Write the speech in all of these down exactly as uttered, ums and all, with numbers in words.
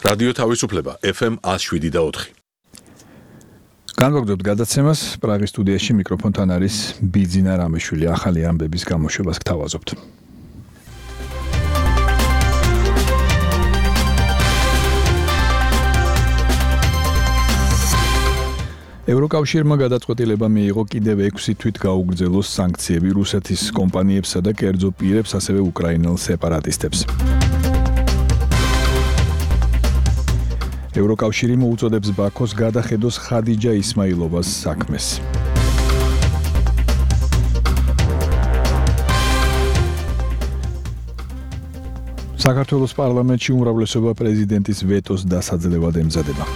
რადიო თავისუფლება ეფ ემ one oh seven და four. განვაგრძობთ გადაცემას პრაღის სტუდიაში მიკროფონთან არის ბიძინა რამიშვილი. ახალი ამბების გამოშვებას გთავაზობთ. ევროკავშირმა გადაწყვეტილება მიიღო კიდევ ექვსი თვით გაუგრძელოს სანქციები რუსეთის კომპანიებსა და კერძო პირებს, ასევე უკრაინელ სეპარატისტებს. ევროკავშირი მოუწოდებს ბაქოს გადახედოს ხადიჯა ისმაილოვას საქმეს. საქართველოს პარლამენტში უმრავლესობა პრეზიდენტის ვეტოს დასაძლევად ემზადება.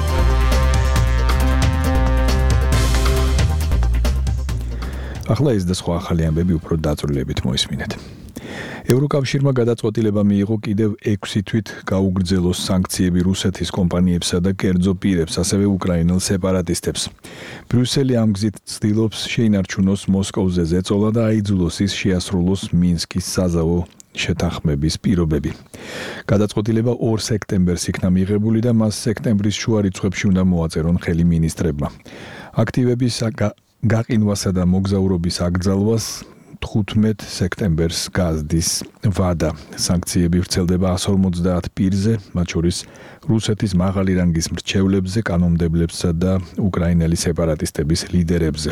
ახლა ეს და სხვა ახალი ამბები უფრო დაწვრილებით მოისმინეთ. ევროკავშირმა გადაწყვეტილება მიიღო კიდევ ექვსი თვით გაუგრძელოს სანქციები რუსეთის კომპანიებსა და კერძო პირებს, ასევე უკრაინელ სეპარატისტებს. ბრიუსელი ამ გზით ცდილობს შეინარჩუნოს მოსკოვზე ზეწოლა და აიძულოს ის შეასრულოს მინსკის საზავო შეთანხმების პირობები. გადაწყვეტილება ორ სექტემბერს იქნა მიღებული და მას სექტემბრის შუა რიცხვებში უნდა მოაწერონ ხელი მინისტრებმა. აქტივების გაყინვასა და მოგზაურობის აკრძალვას თხუთმეტ სექტემბერს გაზდის ვადა. სანქციები ვრცელდება one hundred forty პირზე, მათ შორის რუსეთის მაღალი რანგის მრჩევლებზე, კანონმდებლებსა და უკრაინელი სეპარატისტების ლიდერებზე.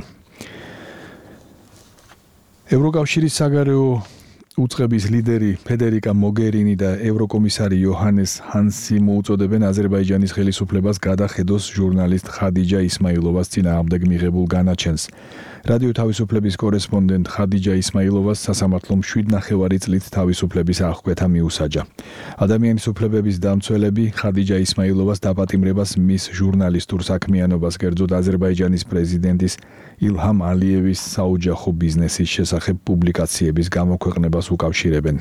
ევროკავშირის საგარეო უწყების ლიდერი ფედერიკა მოგერინი და ევროკომისარი იოჰანეს ჰანსი მოუწოდებენ აზერბაიჯანის ხელისუფლებას გადახედოს ჟურნალისტ ხადიჯა ისმაილოვას წინააღმდეგ მიღებულ განაჩენს. რადიო თავისუფლების კორესპონდენტ ხადიჯა ისმაილოვას სასამართლომ შვიდ ნახევარი წლით თავისუფლების აღკვეთა მიუსაჯა. ადამიანის უფლებების დამცველები ხადიჯა ისმაილოვას დაპატიმრებას მის ჟურნალისტურ საქმიანობას, კერძოდ აზერბაიჯანის პრეზიდენტის ილჰამ ალიევის საოჯახო ბიზნესის შესახებ პუბლიკაციების გამოქვეყნებას უკავშირებენ.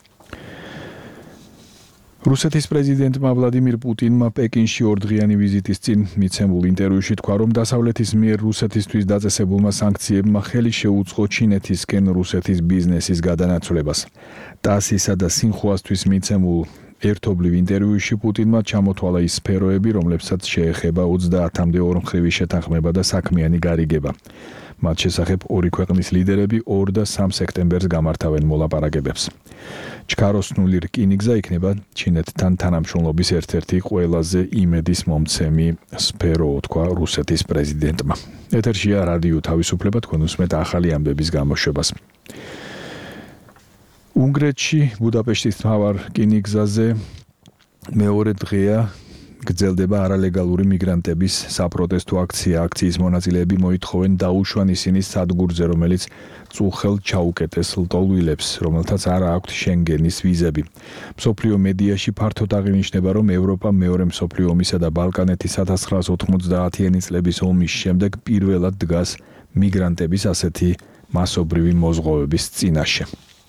რუსეთის პრეზიდენტმა ვლადიმირ პუტინმა პეკინში ორდღიანი ვიზიტის წინ მიცემულ ინტერვიუში თქვა, რომ დასავლეთის მიერ რუსეთისთვის დაწესებულმა სანქციებმა ხელი შეუწყო ჩინეთისკენ რუსეთის ბიზნესის გადანაცვლებას. ტასისა და სინხუასთვის მიცემულ ერთობლივ ინტერვიუში პუტინმა ჩამოთვალა ის სფეროები, რომლებსაც შეეხება ოცდაათამდე ორმხრივი შეთანხმება და საქმიანი გარიგება. მათ შესახებ ორი ქვეყნის ლიდერები ორ და სამ სექტემბერს გამართავენ მოლაპარაკებებს. ჩქაროსნული რკინიგზა იქნება ჩინეთთან თანამშრომლობის ერთ-ერთი ყველაზე იმედის მომცემი სფერო, თქვა რუსეთის პრეზიდენტმა. ეთერშია რადიო თავისუფლება, თქვენ უსმენთ ახალი ამბების გამოშვებას. უნგრეთში ბუდაპეშტის მთავარ რკინიგზაზე მეორე დღეა გრძელდება არალეგალური მიგრანტების საპროტესტო აქცია. აქციის მონაწილეები მოითხოვენ დაუშვან ისინი სადგურზე, რომელიც წუხელ ჩაუკეტეს ლტოლვილებს, რომელთაც არ აქვთ შენგენის ვიზები. მსოფლიო მედიაში ფართოდ აღინიშნება, რომ ევროპა მეორე მსოფლიო ომისა და ბალკანეთის one thousand nine hundred ninety წლების ომის შემდეგ პირველად დგას მიგრანტების ასეთი მასობრივი მოზღოვების წინაშე.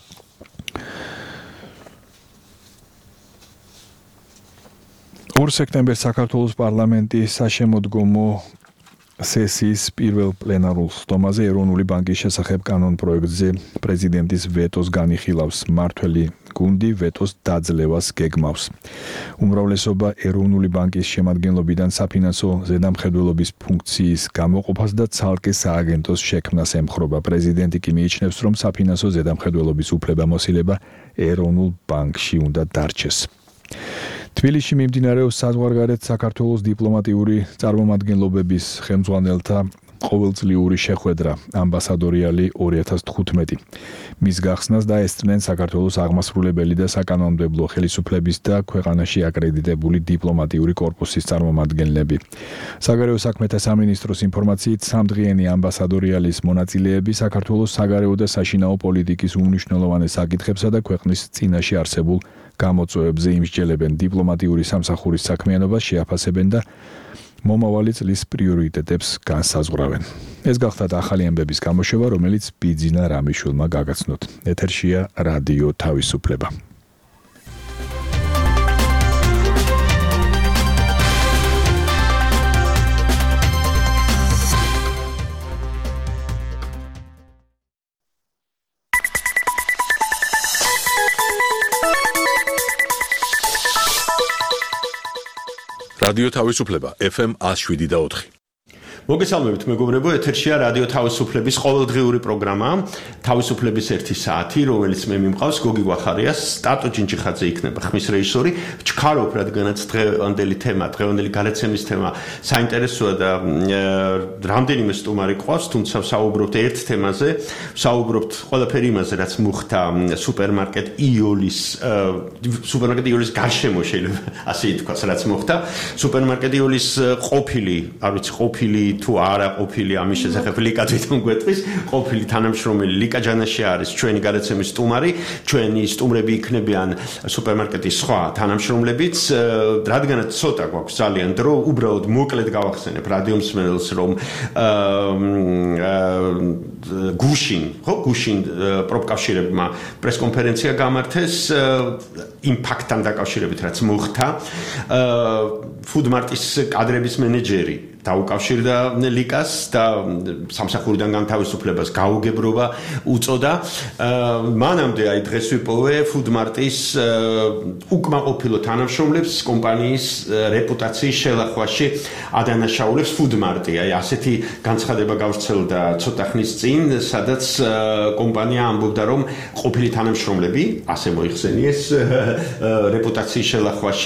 ორ სექტემბერს საქართველოს პარლამენტის საშემოდგომო სესიის პირველ პლენარულ სტომაზე ეროვნული ბანკის შესახებ კანონპროექტზე პრეზიდენტის ვეტოს განიხილავს. მმართველი გუნდი ვეტოს დაძლევას გეგმავს. უმრავლესობა ეროვნული ბანკის შემადგენლობიდან საფინანსო ზედამხედველობის ფუნქციის გამოყოფას და ცალკე სააგენტოს შექმნას ემხრობა. პრეზიდენტი კი მიიჩნევს, რომ საფინანსო ზედამხედველობის უფლებამოსილება ეროვნულ ბანკში უნდა დარჩეს. თბილისში მიმდინარეობს საზღვარგარეთ საქართველოს დიპლომატიური წარმომადგენლობების ხელმძღვანელთა ყოველწლიური შეხვედრა ამბასადორიალი ორი ათას თხუთმეტი. მის გახსნას დაესწრნენ საქართველოს აღმასრულებელი და საკანონმდებლო ხელისუფლების და ქვეყანაში აკრედიტებული დიპლომატიური კორპუსის წარმომადგენლები. საგარეო საქმეთა სამინისტროს ინფორმაციით სამდღიანი ამბასადორიალის მონაწილეები საქართველოს საგარეო და საშინაო პოლიტიკის უმნიშვნელოვანეს საკითხებსა და ქვეყნის წინაშე არსებულ გამოწვევებზე იმსჯელებენ, დიპლომატიური სამსახურის საქმიანობას შეაფასებენ და მომავალი წლის პრიორიტეტებს განსაზღვრავენ. ეს გახლავთ ახალი ამბების გამოშვება, რომელიც ბიძინა რამიშვილმა გაგაცნოთ. ეთერშია რადიო თავისუფლება. რადიო თავისუფლება ეფ ემ one oh seven point four. მოგესალმებით მეგობრებო, ეთერშია რადიო თავისუფლების ყოველდღიური პროგრამა თავისუფლების ერთი საათი, რომელიც მე მიმყავს გოგი გვახარიას, სტატო ჯინჯიხაძე იქნება ხმის რეჟისორი. ვჩქარობ, რადგანაც დღევანდელი თემა, დღევანდელი გადაცემის თემა საინტერესოა და რამდენიმე სტუმარი ყავს, თუმცა ვსაუბრობთ ერთ თემაზე, ვსაუბრობთ ყველაფერი იმაზე, რაც მოხდა სუპერმარკეტ იოლის, სუპერმარკეტ იოლის გარშემო შეიძლება ასე ითქვას, რაც მოხდა. სუპერმარკეტ იოლის ყოფილი, არ ვიცი, ყოფილი თუ არა ყოფილი ამის შესახებ ლიკა თვითონ გვეტყვის, ყოფილი თანამშრომელი ლიკა ჯანაში არის ჩვენი გადაცემის სტუმარი, ჩვენი სტუმრები იქნებიან სუპერმარკეტის სხვა თანამშრომლებიც, რადგანაც ცოტა გვაქვს ძალიან დრო, უბრალოდ მოკლედ გავახსენებ რადიო მსმენელს, რომ გუშინ, ხო, გუშინ პროფკავშირებმა პრესკონფერენცია გამართეს იმ ფაქტთან დაკავშირებით, რაც მოხდა, ფუდმარტის კადრების მენეჯერი დაუკავშირდა ლიკას და სამსახურიდან განთავისუფლებას გაუგებრობა უწოდა. მანამდე აი დღეს ვიპოვე ფუდმარტის უკმაყოფილო თანამშრომლებს კომპანიის რეპუტაციის შელახვაში ადანაშაულებს ფუდმარტი. აი ასეთი განცხადება გავრცელდა ცოტა ხნის წინ, სადაც კომპანია ამბობდა, რომ ყოფილი თანამშრომლები, ასე მოიხსენიეს, რეპუტაციის შელახვაში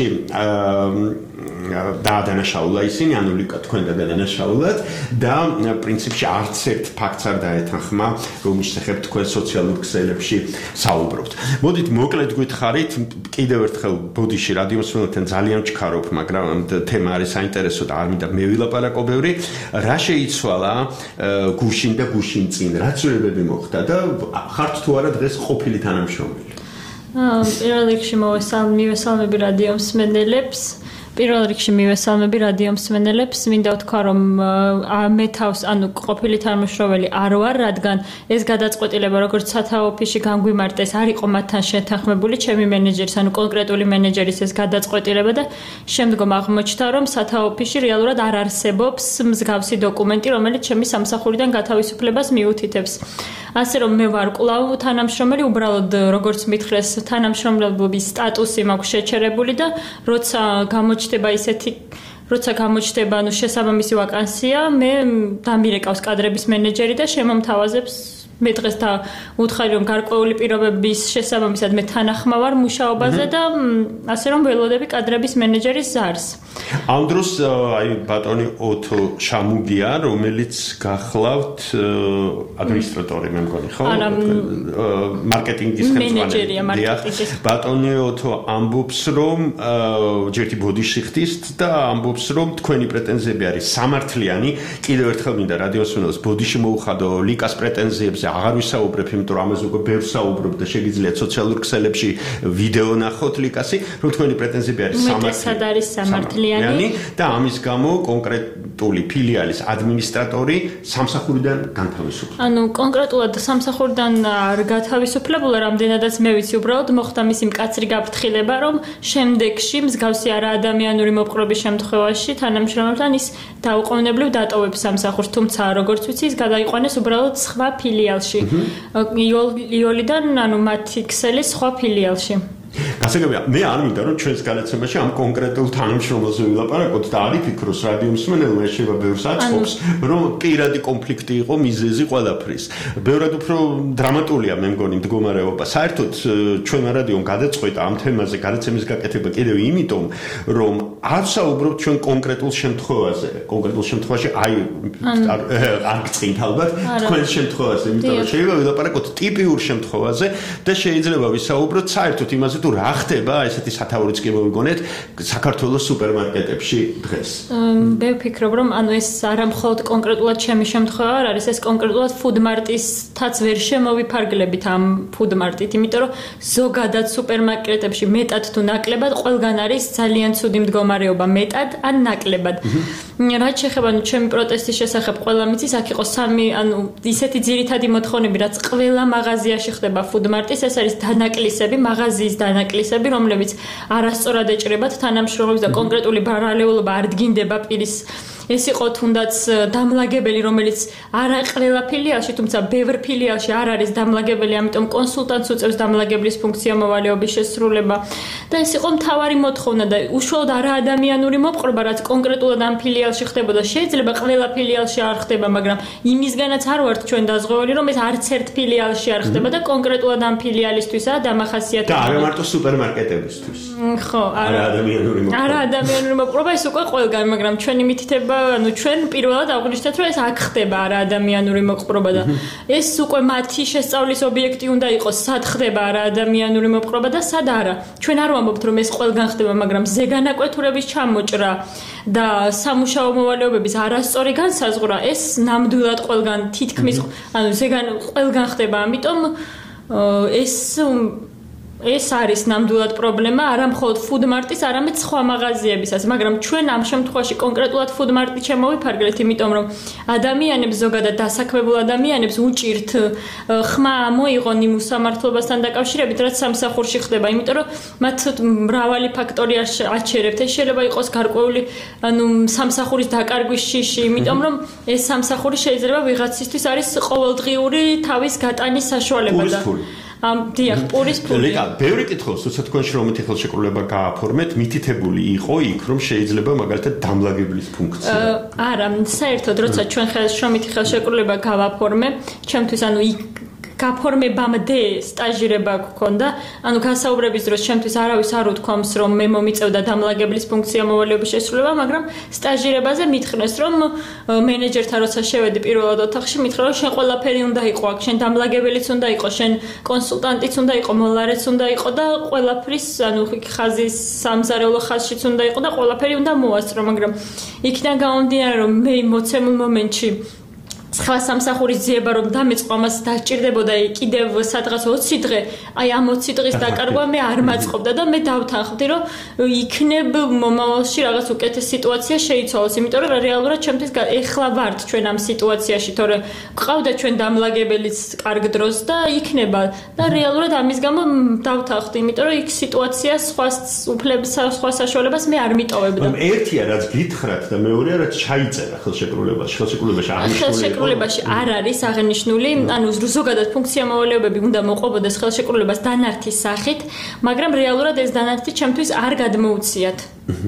დაადანაშაულა ისინი, ანუ ლიკა თქვენ გადადანაშაულათ და პრინციპში არც ერთ ფაქტს არ დაეთანხმა, რომლის შესახებ თქვენ სოციალურ ქსელებში საუბრობთ. მოდით მოკლედ გითხარით, კიდევ ერთხელ ბოდიში რადიო მსმენელთან ძალიან ვჩქარობ, მაგრამ თემა არის საინტერესო და არ მინდა მე ვილაპარაკო ბევრი. რა შეიცვალა გუშინ და გუშინ წინ, რა ცვლილებები მოხდა და ხართ თუ არა დღეს ყოფილი თანამშრომელი? პირველ რიგში მივესალმები რადიო მსმენელებს. პირველ რიგში მივესალმები რადიო მსმენელებს, მინდა ვთქვა, რომ მე თავს, ანუ ყოფილი თანამშრომელი არ ვარ, რადგან ეს გადაწყვეტილება, როგორც სათაო ოფისში განგვიმარტეს, არ იყო მათთან შეთანხმებული, ჩემი მენეჯერის, ანუ კონკრეტული მენეჯერის ეს გადაწყვეტილება და შემდგომ აღმოჩნდა, რომ სათაო ოფისში რეალურად არ არსებობს მსგავსი დოკუმენტი, რომელიც ჩემი სამსახურიდან გათავისუფლებას მიუთითებს. ასე რომ მე ვარ კვლავ თანამშრომელი, უბრალოდ როგორც მითხრეს, თანამშრომლობის სტატუსი მაქვს შეჩერებული და როცა გამოჩნდება ისეთი, როცა გამოჩნდება ანუ შესაბამისი ვაკანსია, მე დამირეკავს კადრების მენეჯერი და შემომთავაზებს მე დღეს და უთხარი რომ გარკვეული პირობების შესაბამისად მე თანახმავარ მუშაობაზე და ასე რომ ველოდები კადრების მენეჯერის ზარს. ამ დროს აი ბატონი ოთო შამუგია, რომელიც გახლავთ ადმინისტრატორი მე მგონი, ხო? არა, მარკეტინგის მენეჯერია მარკეტინგის. ბატონი ოთო ამბობს, რომ ჯერთი ბოდიში ხდის და ამბობს, რომ თქვენი პრეტენზიები არის სამართლიანი. კიდევ ერთხელ მინდა რადიო მსმენელს ბოდიში მოუხადო ლიკას პრეტენზიებზე აღარ ვისაუბრებ, იმიტომ რომ ამაზე უკვე ბევრს საუბრობ და შეგიძლიათ სოციალურ ქსელებში ვიდეო ნახოთ ლიკასი, რომ თქვენი პრეტენზიები არის სამართლიანი. არის სამართლიანი და ამის გამო კონკრეტული ფილიალის ადმინისტრატორი სამსახურიდან განთავისუფლდა. ანუ კონკრეტულად სამსახურიდან არ გათავისუფლებული, რამდენადაც მე ვიცი, უბრალოდ მოხდა მისი მკაცრი გაფრთხილება, რომ შემდეგში მსგავსი არაადამიანური მოპყრობის შემთხვევაში თანამშრომელთან ის დაუყოვნებლივ დატოვებს სამსახურს, თუმცა როგორც ვიცი, ის გადაიყვანეს უბრალოდ სხვა ფილიალში. იოლიდან, ანუ მათი ქსელის სხვა ფილიალში. გასაგებია, მე არ მინდა რომ ჩვენს განაცემაში ამ კონკრეტულ თანამშრომელზე ვილაპარაკოთ და არ იფიქროს რადიო მსმენელმა, ეს შეიძლება ბევრს აწყობს, რომ პირადი კონფლიქტი იყო მიზეზი ყველაფრის. ბევრად უფრო დრამატულია მე მგონი მდგომარეობა. საერთოდ ჩვენმა რადიომ გადაწყვეტა ამ თემაზე გადაცემის გაკეთება კიდევ იმიტომ, რომ არ საუბრობთ ჩვენ კონკრეტულ შემთხვევაზე. კონკრეტულ შემთხვევაში აი არ გწინთ ალბათ თქვენ შემთხვევაზე, იმიტომ რომ შეიძლება ვილაპარაკოთ ტიპიურ შემთხვევაზე და შეიძლება ვისაუბროთ საერთოდ იმაზე თუ რა ხდება ესეთი სათაურიც კი მოვიგონეთ საქართველოს სუპერმარკეტებში დღეს. მე ვფიქრობ, რომ ანუ ეს არა მხოლოდ კონკრეტულად ჩემი შემთხვევა არ არის, ეს კონკრეტულად ფუდმარტისთაც ვერ შემოვიფარგლებით ამ ფუდმარტით, იმიტომ რომ ზოგადად სუპერმარკეტებში მეტად თუ ნაკლებად ყველგან არის ძალიან ცუდი მდგომარეობა, მეტად ან ნაკლებად. რაც შეეხება ანუ ჩემი პროტესტის შესახებ ყველა მიცის, აქ იყო სამი ანუ ისეთი ძირითადი მოთხოვნები, რაც ყველა მაღაზიაში ხდება ფუდმარტის, ეს არის დანაკლისები, მაღაზიის დანაკლისები, რომლებიც არასწორად ეჭრებათ თანამშრომლებს და კონკრეტული ბრალეულობა არ დგინდება პირის ეს იყო თუნდაც დამლაგებელი, რომელიც არა ყველა ფილიალში, თუმცა ბევრ ფილიალში არ არის დამლაგებელი, ამიტომ კონსულტანტს უწევს დამლაგებლის ფუნქცია მოვალეობის შესრულება. და ეს იყო მთავარი მოთხოვნა და უშუალოდ არა ადამიანური მოპყრობა, რაც კონკრეტულად ამ ფილიალში ხდებოდა. შეიძლება ყველა ფილიალში არ ხდება, მაგრამ იმისგანაც არ ვართ ჩვენ დაზღვეული, რომ ეს არც ერთ ფილიალში არ ხდება და კონკრეტულად ამ ფილიალისთვისაა დამახასიათებელი. და არა მარტო სუპერმარკეტებისთვის. ხო, არა ადამიანური მოპყრობა. არა ადამიანური მოპყრობა, ეს უკვე ყველგან, მაგრამ ჩვენი მითითება, ანუ ჩვენ პირველად აღვნიშნეთ, რომ ეს აქ ხდება არა ადამიანური მოპყრობა და ეს უკვე მათი შესწავლის ობიექტი უნდა იყოს, სად ხდება არა ადამიანური მოპყრობა და სად არა. ჩვენ არ ვამბობთ, რომ ეს ყველგან ხდება, მაგრამ ზეგანაკვეთურების ჩამოჭრა და სამუშაო მოვალეობების არასწორი განსაზღვრა ეს ნამდვილად ყველგან თითქმის ანუ ზეგან ყველგან ხდება, ამიტომ ეს ეს არის ნამდვილად პრობლემა არა მხოლოდ ფუდმარტის, არამედ სხვა მაღაზიებისაც, მაგრამ ჩვენ ამ შემთხვევაში კონკრეტულად ფუდმარტი შემოვიფარგლეთ, იმიტომ რომ ადამიანებს ზოგადად დასაქმებულ ადამიანებს უჭირთ ხმა მოიღონ იმ უსამართლობასთან დაკავშირებით, რაც სამსახურში ხდება, იმიტომ რომ მათ მრავალი ფაქტორი აჩერებთ. ეს შეიძლება იყოს გარკვეული ანუ სამსახურის დაკარგვის შიში, იმიტომ რომ ეს სამსახური შეიძლება ვიღაცისთვის არის ყოველდღიური თავის გატანის საშუალება და ამ დიახ, პურის ფული. ლეკა, ბევრი კითხავს, თუცა თქვენ შრომითი ხელშეკრულება გააფორმეთ, მითითებული იყო იქ, რომ შეიძლება მაგალითად დამლაგებლის ფუნქცია. არა, საერთოდ, როცა ჩვენ შრომითი ხელშეკრულება გავაფორმე, ჩემთვის ანუ იქ გაფორმებამდე სტაჟირება გქონდა, ანუ გასაუბრების დროს ჩემთვის არავის არ უთქვამს, რომ მე მომიწევდა დამლაგებლის ფუნქცია მოვალეობის შესრულება, მაგრამ სტაჟირებაზე მითხრეს, რომ მენეჯერთან როცა შევედი პირველად ოთახში, მითხრა, რომ შენ ყველაფერი უნდა იყო აქ, შენ დამლაგებელიც უნდა იყო, შენ კონსულტანტიც უნდა იყო, მოლარეც უნდა იყო და ყველაფრის, ანუ ხაზის სამზარეულო ხაზშიც უნდა იყო და ყველაფერი უნდა მოასწრო, მაგრამ იქიდან გამომდინარე, რომ მე მოცემულ მომენტში სხვა სამსახურის ძიება რომ დამეწყო ამას დაჭირდებოდა კიდევ სადღაც ოცი დღე, აი ამ ოცი დღის დაკარგვა მე არ მაწყობდა და მე დავთანხმდი რომ იქნებ მომავალში რაღაც უკეთეს სიტუაცია შეიცვალოს, იმიტომ რომ რეალურად ჩემთვის ეხლა ვართ ჩვენ ამ სიტუაციაში, თორე ყავდა ჩვენ დამლაგებელიც კარგ დროს და იქნება და რეალურად ამის გამო დავთანხმდი, იმიტომ რომ იქ სიტუაცია სხვა უფლებს სხვა საშუალებას მე არ მიტოვებდა. ერთია რაც გითხრათ და მეორეა რაც ჩაიწერა ხელშეკრულებაში, ხელშეკრულებაში აღნიშნული ხელშეკრულებაში არ არის აღნიშნული, ანუ ზოგადად ფუნქცია მოვალეობები უნდა მოყვებოდეს ხელშეკრულებას დანართის სახით, მაგრამ რეალურად ეს დანართი ჩემთვის არ გადმოუციათ.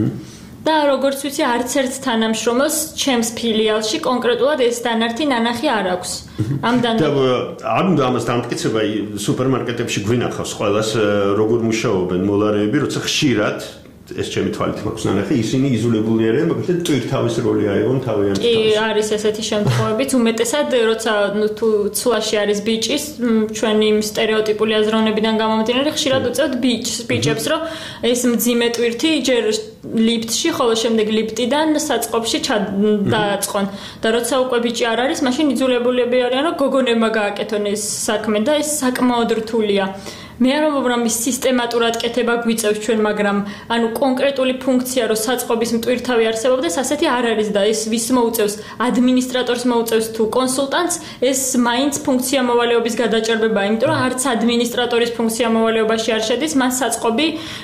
და როგორც ვიცი, არც ერთ თანამშრომელს ჩემს ფილიალში კონკრეტულად ეს დანართი ნანახი არ აქვს. ამ დანართი არ უნდა ამას დამტკიცება სუპერმარკეტებში გვინახავს ყველას როგორ მუშაობენ მოლარეები, როცა ხშირად ეს ჩემი თვალით მაქვს ნანახი, ისინი იზოლებული არიან, მაგალითად ტვირთავის როლი აიღონ თავიანთ თავს. კი, არის ესეთი შემთხვევებიც, უმეტესად როცა თუ ცვლაში არის ბიჭის, ჩვენი სტერეოტიპული აზროვნებიდან გამომდინარე, ხშირად უწევთ ბიჭს, ბიჭებს, რომ ეს მძიმე ტვირთი ჯერ ლიფტში, ხოლო შემდეგ ლიფტიდან საწყობში დააწყონ. და როცა უკვე ბიჭი არ არის, მაშინ იძულებულები არიან, რომ გოგონებმა გააკეთონ ეს საქმე და ეს საკმაოდ რთულია. მე არ ვამბობ რომ ის სისტემატურად კეთება გვიწევს ჩვენ, მაგრამ ანუ კონკრეტული ფუნქცია რომ საწყობის მტვირთავი არსებობდეს, ასეთი არ არის და ეს ვის მოუწევს, ადმინისტრატორს მოუწევს თუ კონსულტანტს, ეს მაინც ფუნქცია მოვალეობის გადაჭრბებაა, იმიტომ რომ არც ადმინისტრატორის ფუნქცია მოვალეობაში არ შედის, მან საწყობი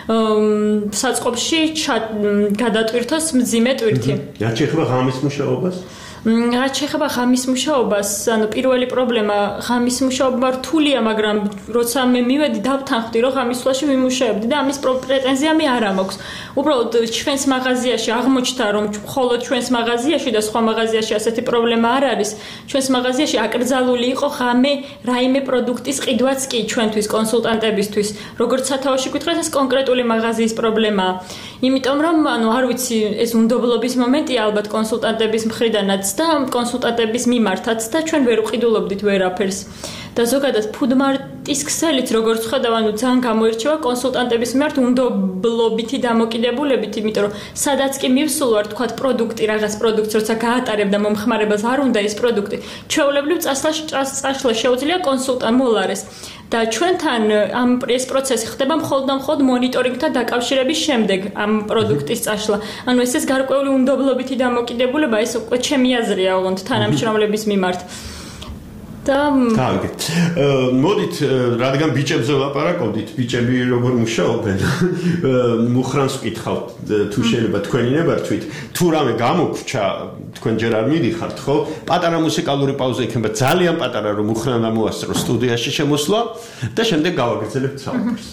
საწყობში გადატვირთოს მძიმე ტვირთი. რაც შეეხება ღამის მუშაობას? რაც შეეხება ღამის მუშაობას, ანუ პირველი პრობლემა ღამის მუშაობა რთულია, მაგრამ როცა მე მივედი დავთანხმდი, რომ ღამის სვლაში ვიმუშაებდი და ამის პრეტენზია მე არ მაქვს. უბრალოდ ჩვენს მაღაზიაში აღმოჩნდა, რომ მხოლოდ ჩვენს მაღაზიაში და სხვა მაღაზიაში ასეთი პრობლემა არ არის. ჩვენს მაღაზიაში აკრძალული იყო ღამე რაიმე პროდუქტის ყიდვაც კი ჩვენთვის კონსულტანტებისთვის. როგორც სათავეში გითხრათ, ეს კონკრეტული მაღაზიის პრობლემაა. იმიტომ რომ ანუ არ ვიცი, ეს უნდობლობის მომენტია ალბათ კონსულტანტების მხრიდანაც და კონსულტანტების მიმართაც და ჩვენ ვერ ვყიდულობდით ვერაფერს. და ზოგადად ფუდმარტის ქსელით როგორც ხედავ, ანუ ძალიან გამოირჩევა კონსულტანტების მიმართ უნდობლობითი დამოკიდებულებით, იმიტომ რომ სადაც კი მივსულ ვარ, თქვათ პროდუქტი, რაღაც პროდუქტს როცა გაატარებ და მომხმარებელს არ უნდა ეს პროდუქტი, ჩვეულებრივ წასვლა წასვლა შეუძლია კონსულტანტ მოლარეს. და ჩვენთან ამ ეს პროცესი ხდება მხოლოდ და მხოლოდ მონიტორინგთან დაკავშირების შემდეგ ამ პროდუქტის წაშლა. ანუ ეს ეს გარკვეული უნდობლობითი დამოკიდებულება, ეს უკვე ჩემი აზრია, ოღონდ თანამშრომლების მიმართ. და კარგი. მოდით, რადგან ბიჭებზე ვლაპარაკობდით, ბიჭები როგორ მუშაობენ? მუხრანს ვკითხავთ, თუ შეიძლება თქვენი ნებართვით, თუ რამე გამოგვრჩა, თქვენ ჯერ არ მიდიხართ, ხო? პატარა მუსიკალური პაუზა იქნება, ძალიან პატარა, რომ მუხრან ამოასწროს სტუდიაში შემოსვლა და შემდეგ გავაგრძელებთ საუბარს.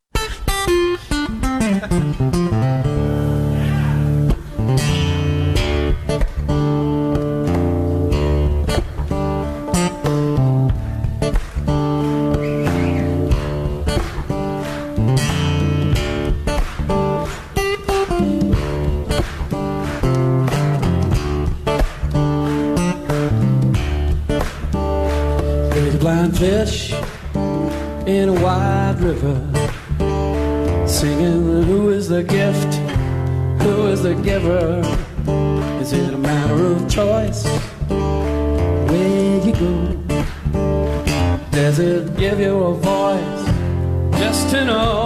Fish in a wide river, singing, who is the gift, who is the giver? Is it a matter of choice, where you go? Does it give you a voice, just to know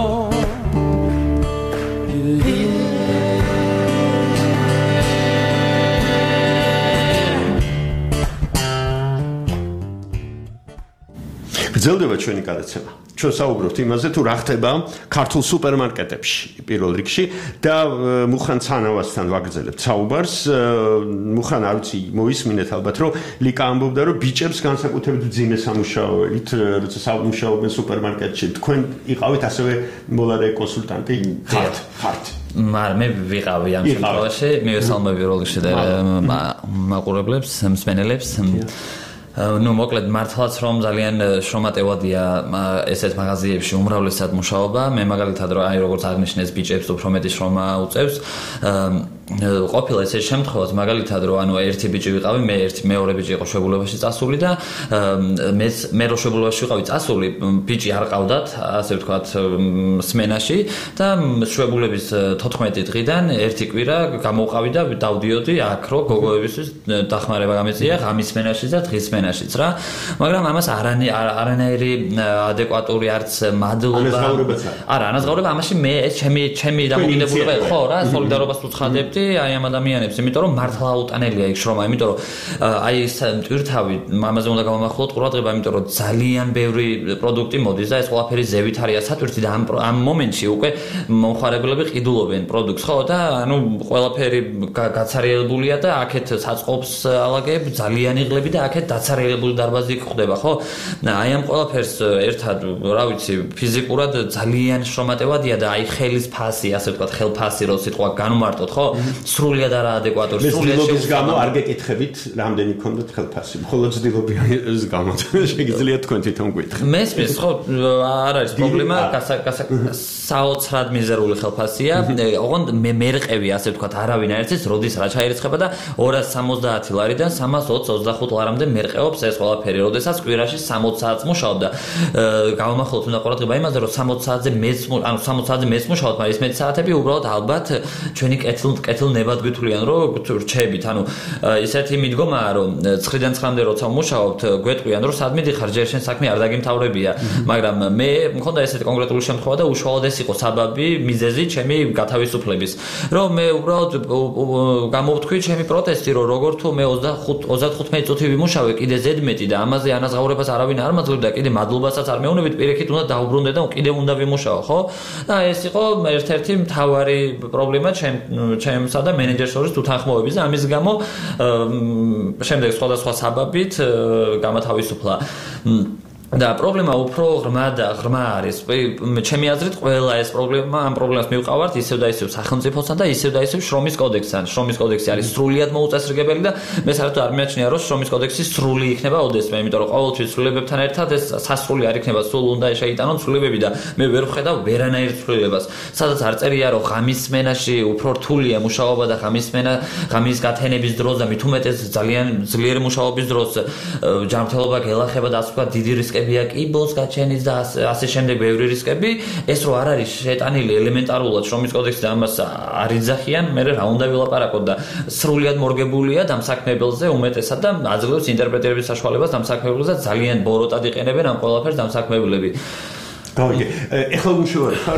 you're here? გრძელდება ჩვენი გადაცემა. ჩვენ საუბრობთ იმაზე, თუ რა ხდება ქართულ სუპერმარკეტებში პირველ რიგში და მუხრან ცანავასთან ვაგრძელებთ საუბარს. მუხრან არ ვიცი, მოისმინეთ ალბათ, რომ ლიკა ამბობდა, რომ ბიჭებს განსაკუთრებით მძიმე სამუშაოებით, როცა სამუშაობენ სუპერმარკეტში, თქვენ იყავით ასევე მოლარე კონსულტანტი ხართ, ხართ. მაგრამ მე ვიყავი ამ შემთხვევაში, მივესალმები პირველ რიგში და მაყურებლებს, მსმენელებს. ну მოკლედ მართლაც რომ ძალიან შრომატევადია ესეთ მაღაზიებში უმრავლესად მუშაობა მე მაგალითად რომ აი როგორც აღნიშნეს ბიჭებს უფრო მეტი შრომა უწევს ყოფილა ესეთ შემთხვევას მაგალითად რომ ანუ ერთი ბიჭი ვიყავი მე ერთი მეორე ბიჭი იყო შვებულობაში წასული და მე მე რო შვებულობაში ვიყავი წასული ბიჭი არ ყავდათ ასე ვთქვათ სმენაში და შვებულების თოთხმეტი დღიდან ერთი კვირა გამოვყავი და დავდიოდი აქ რო გოგოებისთვის დახმარება გამეწია ღამის სმენაში და დღის სმენაშიც რა მაგრამ ამას არანაირი ადეკვატური არც მადლობა არა ანაზღაურება ამაში მე ეს ჩემი ჩემი დამოკიდებულება ხო რა სოლიდარობას უცხადებდი აი ამ ადამიანებს იმიტომ რომ მართლა აუტანელია იქ შრომა იმიტომ რომ აი ეს ტვირთავი ამაზე უნდა გავამახვილოთ ყურადღება იმიტომ რომ ძალიან ბევრი პროდუქტი მოდის და ეს ყველაფერი ზევით არის სატვირთი და ამ ამ მომენტში უკვე მომხარებლები ყიდულობენ პროდუქტს ხო და ანუ ყველაფერი გაცარიელებულია და აქეთ საწყობს ალაგებ ძალიან იღლები და აქეთ დაცარიელებული დარბაზი ხდება ხო აი ამ ყველაფერს ერთად რა ვიცი ფიზიკურად ძალიან შრომატევადია და აი ხელის ფასი ასე ვთქვათ ხელფასი რო სიტყვა განმარტოთ ხო სრულიად არაადეკვატური სრულიად ეს გამო არ გეკითხებით რამდენი ქონდათ ხელფასი მხოლოდ ძდილობის გამო შეგიძლიათ თქვენ თვითონ გითხრათ მესმის ხო არ არის პრობლემა საოცრად მიზერული ხელფასია ოღონდ მე მერყევი ასე ვთქვათ არავინ არ იცის როდის რა ჩაირიცხება და ორას სამოცდაათი ლარიდან სამას ოცდაათი ოცდახუთი ლარამდე მერყეობს ეს ყველაფერი როდესაც კვირაში სამოცი საათს მუშაობ და გავამახვილოთ უნდა ყურადღება იმაზე რომ სამოცი საათზე მეც ანუ სამოცი საათზე მეც მუშაობ მაგრამ ეს მეტი საათები უბრალოდ ალბათ ჩვენი კეთილ კეთილ ნებადგვითვლიან რომ რჩებით ანუ ისეთი მიდგომაა რომ ცხრიდან ცხრამდე როცა მუშაობთ გვეტყვიან რომ სად მიდიხარ ჯერ შენ საქმე არ დაგიმთავრებია მაგრამ მე მქონდა ესეთი კონკრეტული შემთხვევა და უშუალოდ ეს იყო საბაბი მიზეზი ჩემი გათავისუფლების რომ მე უბრალოდ გამოვთქვი ჩემი პროტესტი რომ როგორ თუ მე ოცდახუთი წუთი ვიმუშავე კიდე ზედმეტი და ამაზე ანაზღაურებას არავინ არ მაძლევდა კიდე მადლობასაც არ მეუნებით პირიქით უნდა დაუბრუნდე და კიდე უნდა ვიმუშაო ხო და ეს იყო ერთ-ერთი მთავარი პრობლემა ჩემ ჩემსა და მენეჯერს შორის უთანხმოების და ამის გამო შემდეგ სხვადასხვა საბაბით გამათავისუფლა და პრობლემა უფრო ღრმა და ღრმა არის. ჩემი აზრით ყველა ეს პრობლემა ამ პრობლემას მივყავართ ისევ და ისევ სახელმწიფოსთან და ისევ და ისევ შრომის კოდექსთან. შრომის კოდექსი არის სრულიად მოუწესრიგებელი და მე საერთოდ არ მიაჩნია რომ შრომის კოდექსი სრული იქნება ოდესმე, იმიტომ რომ ყოველთვის ცვლილებებთან ერთად ეს სასრული არ იქნება, სულ უნდა შეიტანონ ცვლილებები და მე ვერ ვხედავ ვერანაირ ცვლილებას. სადაც არ წერია რომ ღამის სმენაში უფრო რთულია მუშაობა და ღამის სმენა, ღამის გათენების დროს და მით უმეტეს ძალიან ძლიერი მუშაობის დროს ჯანმრთელობა გელახება და ასე ვთქვათ დიდი რისკი კიბოს გაჩენის და ასე შემდეგ ბევრი რისკები ეს რო არ არის შეტანილი ელემენტარულად შრომის კოდექსში და ამას არ იძახიან მე რა უნდა ვილაპარაკოთ და სრულიად მორგებულია დამსაქმებელზე უმეტესად და აძლევს ინტერპრეტირების საშუალებას დამსაქმებელზე და ძალიან ბოროტად იყენებენ ამ ყველაფერს დამსაქმებლები გავიგე ეხლა მუშაობ ხართ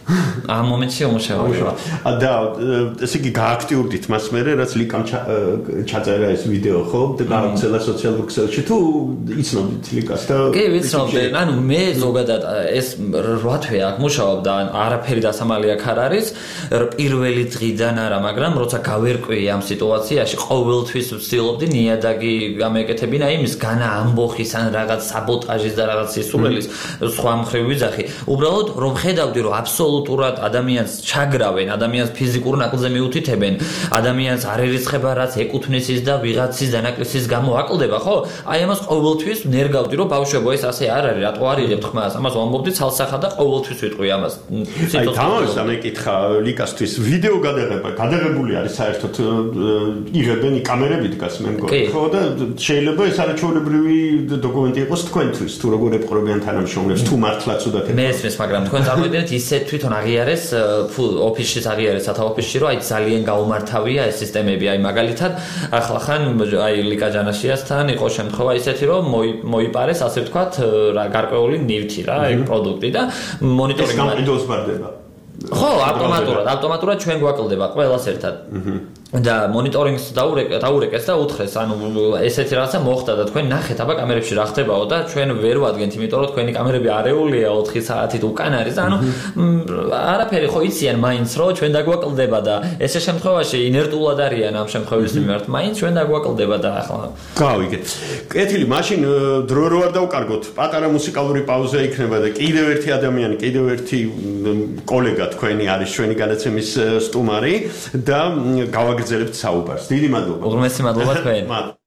ამ მომენტში უმუშავია. და ესე იგი გააქტიურდით მას მერე რაც ლიკამ ჩაწერა ეს ვიდეო ხო და გავრცელა სოციალურ ქსელში თუ იცნობდით ლიკას და კი ვიცნობდი ანუ მე ზოგადად ეს რვა თვე აქ მუშაობ და არაფერი დასამალი აქ არ არის პირველი დღიდან არა მაგრამ როცა გავერკვი ამ სიტუაციაში ყოველთვის ვცდილობდი ნიადაგი გამეკეთებინა იმის განა ამბოხის ან რაღაც საბოტაჟის და რაღაც სისულელის სხვა მხრივ ვიძახი უბრალოდ რომ ხედავდი რომ აბსოლუტურად ადამიანს ჩაგრავენ ადამიანს ფიზიკურ ნაკლზე მიუთითებენ ადამიანს არ ერიცხება რაც ეკუთვნის ის და ვიღაცის დანაკლისის გამო აკლდება ხო აი ამას ყოველთვის ნერგავდი რომ ბავშვებო ეს ასე არ არის რატო არ იღებთ ხმას ამას ვამბობდი ცალსახად და ყოველთვის ვიტყვი ამას აი თამაშს ამეკითხა ლიკასთვის ვიდეო გადაღება გადაღებული არის საერთოდ იღებენ კამერები დგას მე მგონი ხო და შეიძლება ეს არაჩვეულებრივი დოკუმენტი იყოს თქვენთვის თუ როგორ ეპყრობიან თანამშრომლებს თუ მართლაც უდათ მე ესმის მაგრამ თქვენ წარმოვიდგინეთ ისე თვითონ აღიარეს ოფისში აღიარეს სათა ოფისში რომ აი ძალიან გაუმართავია ეს სისტემები აი მაგალითად ახლა ხან აი ლიკა ჯანაშიასთან იყო შემთხვევა ისეთი რომ მოიპარეს ასე ვთქვათ რა გარკვეული ნივთი რა აი პროდუქტი და მონიტორინგი გამყიდოს ბარდება ხო ავტომატურად ავტომატურად ჩვენ გვაკლდება ყველას ერთად და მონიტორინგს დაურეკეს და უთხრეს ანუ ესეთი რაღაცა მოხდა და თქვენ ნახეთ აბა კამერებში რა ხდებაო და ჩვენ ვერ ვადგენთ იმიტომ რომ თქვენი კამერები არეულია ოთხი საათით უკან არის ანუ არაფერი ხო იციან მაინც რომ ჩვენ დაგვაკლდება და ესე შემთხვევაში ინერტულად არიან ამ შემთხვევის მიმართ მაინც ჩვენ დაგვაკლდება და ახლა გავიგეთ კეთილი მაშინ დრო რო არ დავკარგოთ პატარა მუსიკალური პაუზა იქნება და კიდევ ერთი ადამიანი კიდევ ერთი კოლეგა თქვენი არის ჩვენი გადაცემის სტუმარი და გავა გძლებთ საუბარს. დიდი მადლობა. უღრმესი მადლობა თქვენ.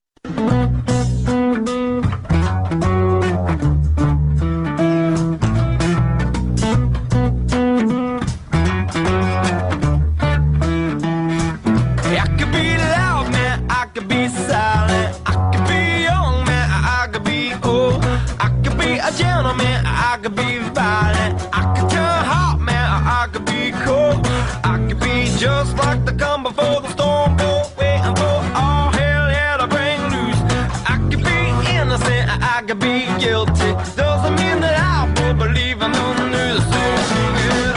Just like the come before the storm, waiting for all hell yeah to bring loose. I could be innocent, I could be guilty. Doesn't mean that I will believe in the news. So sing it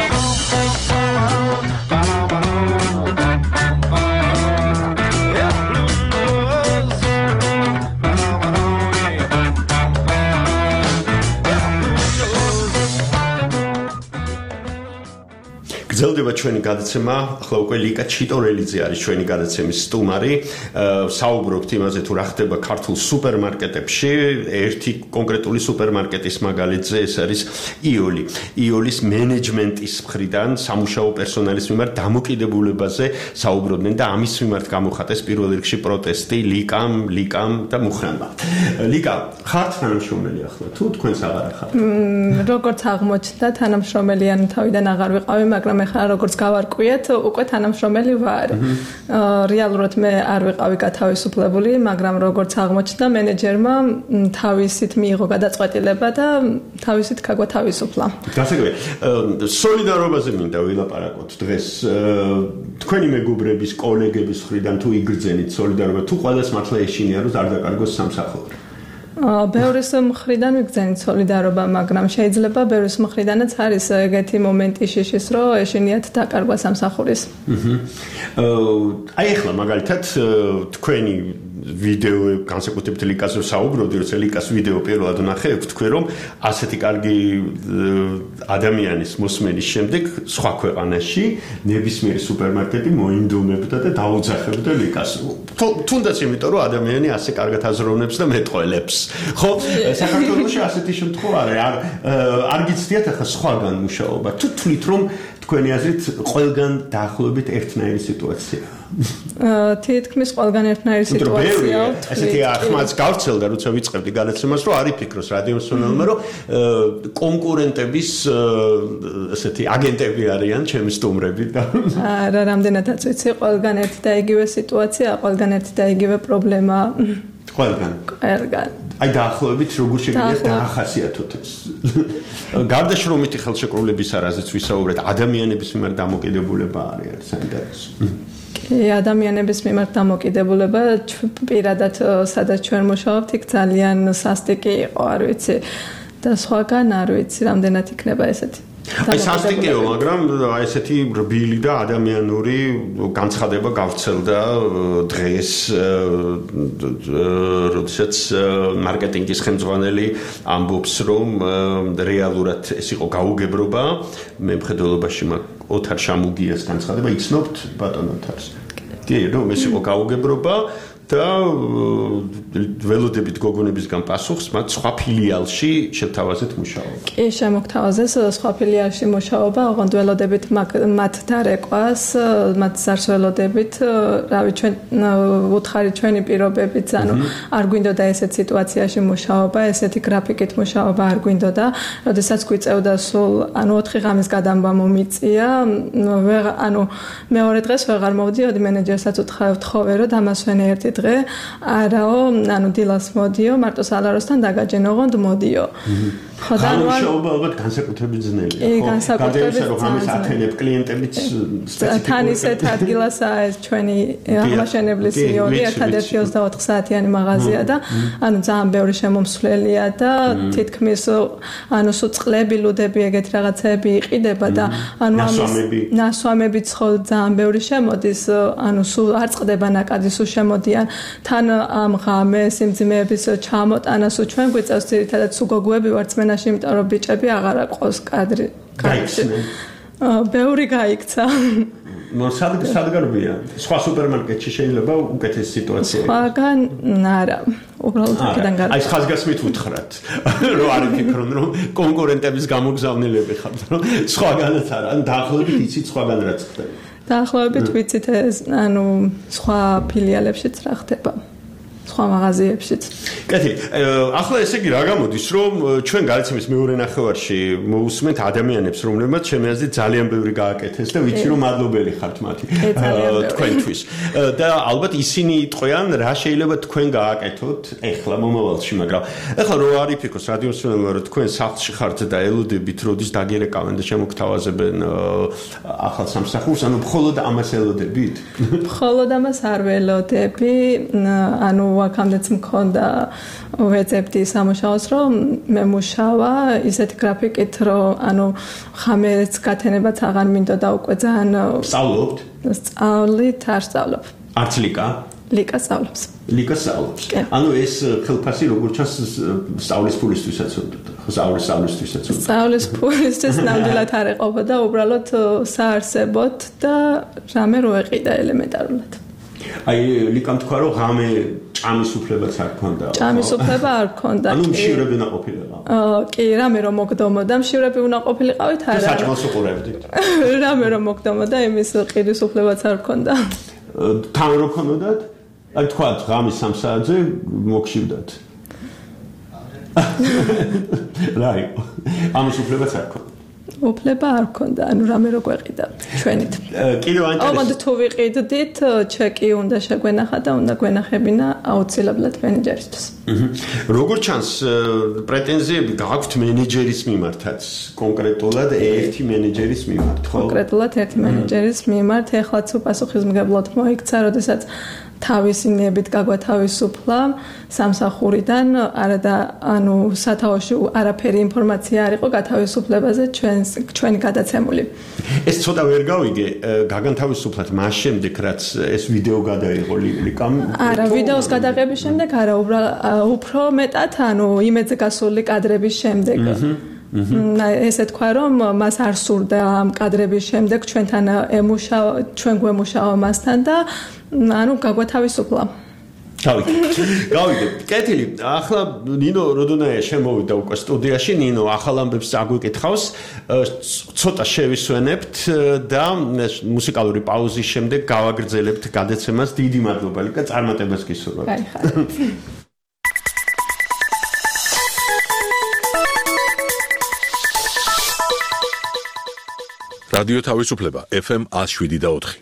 yeah, blues. გრძელდება ჩვენი გადაცემა, ახლა უკვე ლიკა ჩიტორელიძე არის ჩვენი გადაცემის სტუმარი. საუბრობთ იმაზე თუ რა ხდება ქართულ სუპერმარკეტებში. ერთი კონკრეტული სუპერმარკეტის მაგალითზე ეს არის იოლი. იოლის მენეჯმენტის მხრიდან სამუშაო პერსონალის მიმართ დამოკიდებულებაზე საუბრობდნენ და ამის მიმართ გამოხატეს პირველ რიგში პროტესტი ლიკამ, ლიკამ და მუხრანმა. ლიკა, ხართ თანამშრომელი ახლა თუ თქვენს აღარ ახართ? როგორც აღმოჩნდა, თანამშრომელიანი თავიდან აღარ ვიყავი, მაგრამ ეხლა როგორც გავარკვიეთ, უკვე თანამშრომელი ვარ. რეალურად მე არ ვიყავი გათავისუფლებული, მაგრამ როგორც აღმოჩნდა, მენეჯერმა თავისით მიიღო გადაწყვეტილება და თავისით გაგვათავისუფლა. გასაგებია, სოლიდარობაზე მინდა ვილაპარაკოთ დღეს. თქვენი მეგობრების, კოლეგების მხრიდან თუ იგრძენით სოლიდარობა, თუ ყველას მართლა ეშინია, რომ არ დაკარგოს სამსახური. ბევრის მხრიდან ვიგრძენით სოლიდარობა, მაგრამ შეიძლება ბევრის მხრიდანაც არის ეგეთი მომენტი შიშის, რომ ეშინიათ დაკარგვა სამსახურის. აი ახლა მაგალითად თქვენი ვიდეო განსაკუთრებით ლიკასზე საუბრობდი, როცა ლიკას ვიდეო პირველად ვნახე, ვთქვი რომ ასეთი კარგი ადამიანის მოსმენის შემდეგ სხვა ქვეყანაში ნებისმიერი სუპერმარკეტი მოინდომებდა და დაუძახებდა ლიკას. თუნდაც იმიტომ რომ ადამიანი ასე კარგად აზროვნებს და მეტყველებს. ხო, საქართველოში ასეთი შემთხვევა არ არ გიცდიათ ახლა სხვაგან მუშაობა. თუ თვლით რომ თქვენი აზრით ყველგან დაახლოებით ერთნაირი სიტუაცია. თითქმის ყველგან ერთნაირი სიტუაცია. ასეთი ახმაც გავრცელდა, როცა ვიწყებდი გადაცემას, რომ არ იფიქროს რადიომსმენელმა, რომ კონკურენტების ასეთი აგენტები არიან ჩემი სტუმრები და არა, რამდენადაც ვიცი, ყველგან ერთი და იგივე სიტუაცია, ყველგან ერთი და იგივე პრობლემა. ყველგან. ყველგან. აი დაახლოებით როგორ შეგიძლიათ დაახასიათოთ ეს. გარდა შრომითი ხელშეკრულების არაზეც ვისაუბრეთ, ადამიანების მიმართ დამოკიდებულება არის საინტერესო. კი, ადამიანების მიმართ დამოკიდებულება პირადად სადაც ჩვენ მუშაობთ, იქ ძალიან სასტიკი იყო, არ ვიცი. და სხვაგან არ ვიცი, რამდენად იქნება ესეთი. აი სასტიკეო, მაგრამ აი ესეთი რბილი და ადამიანური განცხადება გავრცელდა დღეს, როდესაც მარკეტინგის ხელმძღვანელი ამბობს, რომ რეალურად ეს იყო გაუგებრობა, მე მხედველობაში მაგ ოთარ შამუგიას განცხადება იცნობთ ბატონ ოთარს. კი, რომ ეს იყო გაუგებრობა და ველოდებით გოგონებისგან პასუხს მათ სხვა ფილიალში შეთავაზეთ მუშაობა. კი, შემოგთავაზეს სხვა ფილიალში მუშაობა, ოღონდ ველოდებით მათ დარეკვას, მათ ზარს ველოდებით, რავი, ჩვენ უთხარი ჩვენი პირობებით, ანუ არ გვინდოდა ესეთ სიტუაციაში მუშაობა, ესეთი გრაფიკით მუშაობა არ გვინდოდა, როდესაც გვიწევდა სულ, ანუ ოთხი ღამის გადამვა მომიწია, ანუ მეორე დღეს ვეღარ მოვდიოდი, მენეჯერსაც ვთხოვე, რომ დამასვენე ერთი დღე, არაო, ანუ დილას მოდიო, მარტო სალაროსთან დაგაჯენო, ოღონდ მოდიო. ხო და ანუ მუშაობა ალბათ განსაკუთრებით ძნელია. კი, განსაკუთრებით რომ ამის ათენებ კლიენტებიც სპეციფიკური. თან ისეთ ადგილასაა ეს ჩვენი აღმაშენებლის იონი, ერთადერთი ოცდაოთხ საათიანი მაღაზია და ანუ ძალიან ბევრი შემომსვლელია და თითქმის ანუ სულ წყლები, ლუდები, ეგეთი რაღაცები იყიდება და ანუ ამის ნასვამებიც ხო ძალიან ბევრი შემოდის, ანუ სულ არ წყდება ნაკადი, სულ შემოდიან თან ამ ღამეს სიმძიმეების ჩამოტანა სულ ჩვენ გვიწევს ძირითადად სულ გოგოები ვართ წმენაში, იმიტომ რომ ბიჭები აღარ აყავს კადრი. ბევრი გაიქცა. ნუ სად სადგარბია? სხვა სუპერმარკეტში შეიძლება უკეთესი სიტუაცია. სხვაგან არა. უბრალოდ აქედან გარ. აი ხაზგასმით უთხრათ. რომ არ ვფიქრობ, რომ კონკურენტების გამოგზავნილები ხართ, რომ სხვაგანაც არა. ან დაახლოებით იცით სხვაგან რაც ხდება. დაახლოებით ვიცით ეს, ანუ სხვა ფილიალებშიც რა ხდება. სხვა მაღაზიებშიც. კეთილი. ახლა ესე იგი რა გამოდის, რომ ჩვენ გარიცემის მეორე ნახევარში მოусმენთ ადამიანებს, რომლებმაც ჩემი აზრით ძალიან ბევრი გააკეთეს და ვიცი რომ მადლობელი ხართ მათი თქვენთვის. და ალბათ ისინი იტყვიან, რა შეიძლება თქვენ გააკეთოთ ეხლა მომავალში, მაგრამ ეხლა რო არ იფიქროს რადიომსმენელმა, რომ თქვენ სახლში ხართ და ელოდებით, როდის დაგერეკავენ და შემოგთავაზებენ ახალ სამსახურს, ანუ მხოლოდ ამას ელოდებით? მხოლოდ ამას არ ველოდები, ანუ აქამდეც მქონდა ვეძებდი სამუშაოს, რომ მე მუშავა ისეთი გრაფიკით, რომ ანუ ხამეც გათენებაც აღარ მინდოდა უკვე ძალიან სწავლობთ? სწავლით არ სწავლობ. არც ლიკა? ლიკა სწავლობს. ლიკა სწავლობს. ანუ ეს ხელფასი როგორც ჩანს სწავლის ფულისთვისაც უნდა. სწავლის სწავლისთვისაც უნდა. სწავლის ფულისთვის ნამდვილად არ ეყობა და უბრალოდ საარსებოთ და რამე რო ეყიდა ელემენტარულად. აი ლიკამ თქვა რომ ღამე ჭამის უფლებაც არ ქონდა. ჭამის უფლება არ ქონდა. ანუ მშივრები უნდა ყოფილიყო. აა კი, რამე რომ მოგდომოდა, მშივრები უნდა ყოფილიყავით არა. საჭმელს უყურებდით. რამე რომ მოგდომოდა, იმის ყიდის უფლებაც არ ქონდა. თან რო ქონოდათ? აი თქვა ღამის სამ საათზე მოგშივდათ. რაი. ამის უფლებაც არ ქონდა. უფლება არ ქონდა, ანუ რამე რო გვეყიდა ჩვენით. კიდევ ანტერესო. ოღონდ თუ ვიყიდდით, ჩეკი უნდა შეგვენახა და უნდა გვენახებინა აუცილებლად მენეჯერისთვის. როგორ ჩანს პრეტენზიები გაქვთ მენეჯერის მიმართაც, კონკრეტულად ერთი მენეჯერის მიმართ, ხო? კონკრეტულად ერთი მენეჯერის მიმართ, ეხლაც უპასუხისმგებლად მოიქცა, როდესაც თავისი ნებით გაგვათავისუფლა სამსახურიდან, არა და ანუ სათავეში არაფერი ინფორმაცია არ იყო გათავისუფლებაზე ჩვენს ჩვენი გადაცემული. ეს ცოტა ვერ გავიგე, გაგანთავისუფლათ მას შემდეგ, რაც ეს ვიდეო გადაიღო ლიკამ? არა, ვიდეოს გადაღების შემდეგ არა, უფრო მეტად, ანუ იმედზე გასული კადრების შემდეგ. ესე თქვა რომ მას არ სურდა ამ კადრების შემდეგ ჩვენთან ემუშავა, ჩვენ გვემუშავა მასთან და ანუ გაგვათავისუფლა. გავიგე. გავიგე. კეთილი. ახლა ნინო როდონაია შემოვიდა უკვე სტუდიაში, ნინო ახალ ამბებს აგვიკითხავს, ცოტა შევისვენებთ და მუსიკალური პაუზის შემდეგ გავაგრძელებთ გადაცემას. დიდი მადლობა ლიკა, წარმატებას გისურვებთ. კაი ხარით. რადიო თავისუფლება ეფ ემ one oh seven და four.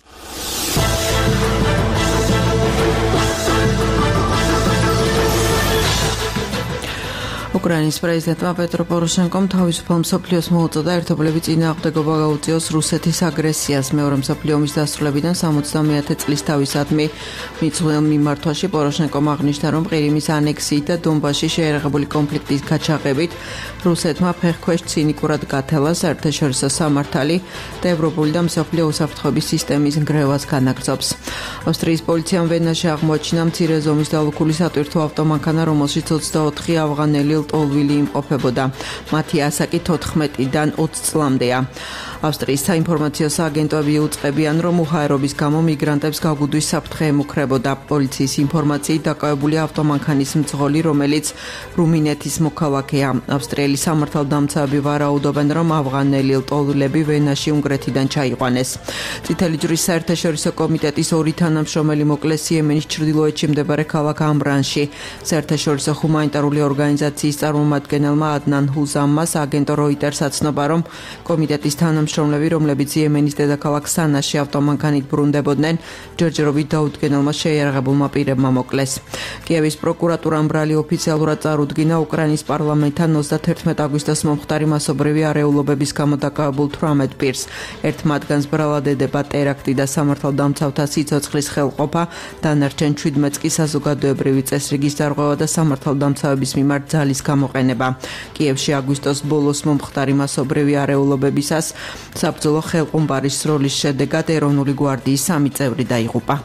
უკრაინის პრეზიდენტმა პეტრო პოროშენკომ თავისუფალ მსოფლიოს მოუწოდა ერთობლივი წინააღმდეგობა გაუწიოს რუსეთის აგრესიას. მეორე მსოფლიო ომის დასრულებიდან სამოცდამეათე წლის თავისადმი მიწველ მიმართვაში პოროშენკომ აღნიშნა, რომ ყირიმის ანექსიით და დონბასში შეერაღებული კონფლიქტის გაჩაღებით რუსეთმა ფეხქვეშ ცინიკურად გათელა საერთაშორისო სამართალი და ევროპული და მსოფლიო უსაფრთხოების სისტემის ნგრევას განაგრძობს. ავსტრიის პოლიციამ ვენაში აღმოაჩინა მცირე ზომის დალუქული სატვირთო ავტომანქანა, რომელშიც ოცდაოთხი ავღანელი ლტოლვილი იმყოფებოდა. მათი ასაკი თოთხმეტიდან ოცი წლამდეა. ავსტრიის საინფორმაციო სააგენტოები უწყებიან, რომ უხაერობის გამო მიგრანტებს გაგუდვის საფრთხე ემუქრებოდა. პოლიციის ინფორმაციით დაკავებულია ავტომანქანის მძღოლი, რომელიც რუმინეთის მოქალაქეა. ავსტრიელი სამართალდამცავები ვარაუდობენ, რომ ავღანელი ლტოლვილები ვენაში უნგრეთიდან ჩაიყვანეს. წითელი ჯვრის საერთაშორისო კომიტეტის ორი თანამშრომელი მოკლეს იემენის ჩრდილოეთში მდებარე ქალაქ ამრანში. საერთაშორისო ჰუმანიტარული ორგანიზაციის წარმომადგენელმა ადნან ჰუზამმა აგენტო როიტერს აცნობა, რომ კომიტეტის თანამშრომლები, რომლებიც იემენის დედაქალაქ სანაში ავტომანქანით ბრუნდებოდნენ, ჯერჯერობით დაუდგენელმა შეიარაღებულმა პირებმა მოკლეს. კიევის პროკურატურამ ბრალი ოფიციალურად წარუდგინა უკრაინის პარლამენტთან ოცდათერთმეტ აგვისტოს მომხდარი მასობრივი არეულობების გამო დაკავებულ თვრამეტ პირს. ერთ მათგანს ბრალად ედება ტერაქტი და სამართალდამცავთა სიცოცხლის ხელყოფა, დანარჩენ ჩვიდმეტს კი საზოგადოებრივი წესრიგის დარღვევა და სამართალდამცავების მიმართ ძალის გამოყენება. კიევში აგვისტოს ბოლოს მომხდარი მასობრივი არეულობებისას საბრძოლო ხელყუმბარის სროლის შედეგად ეროვნული გვარდიის სამი წევრი დაიღუპა.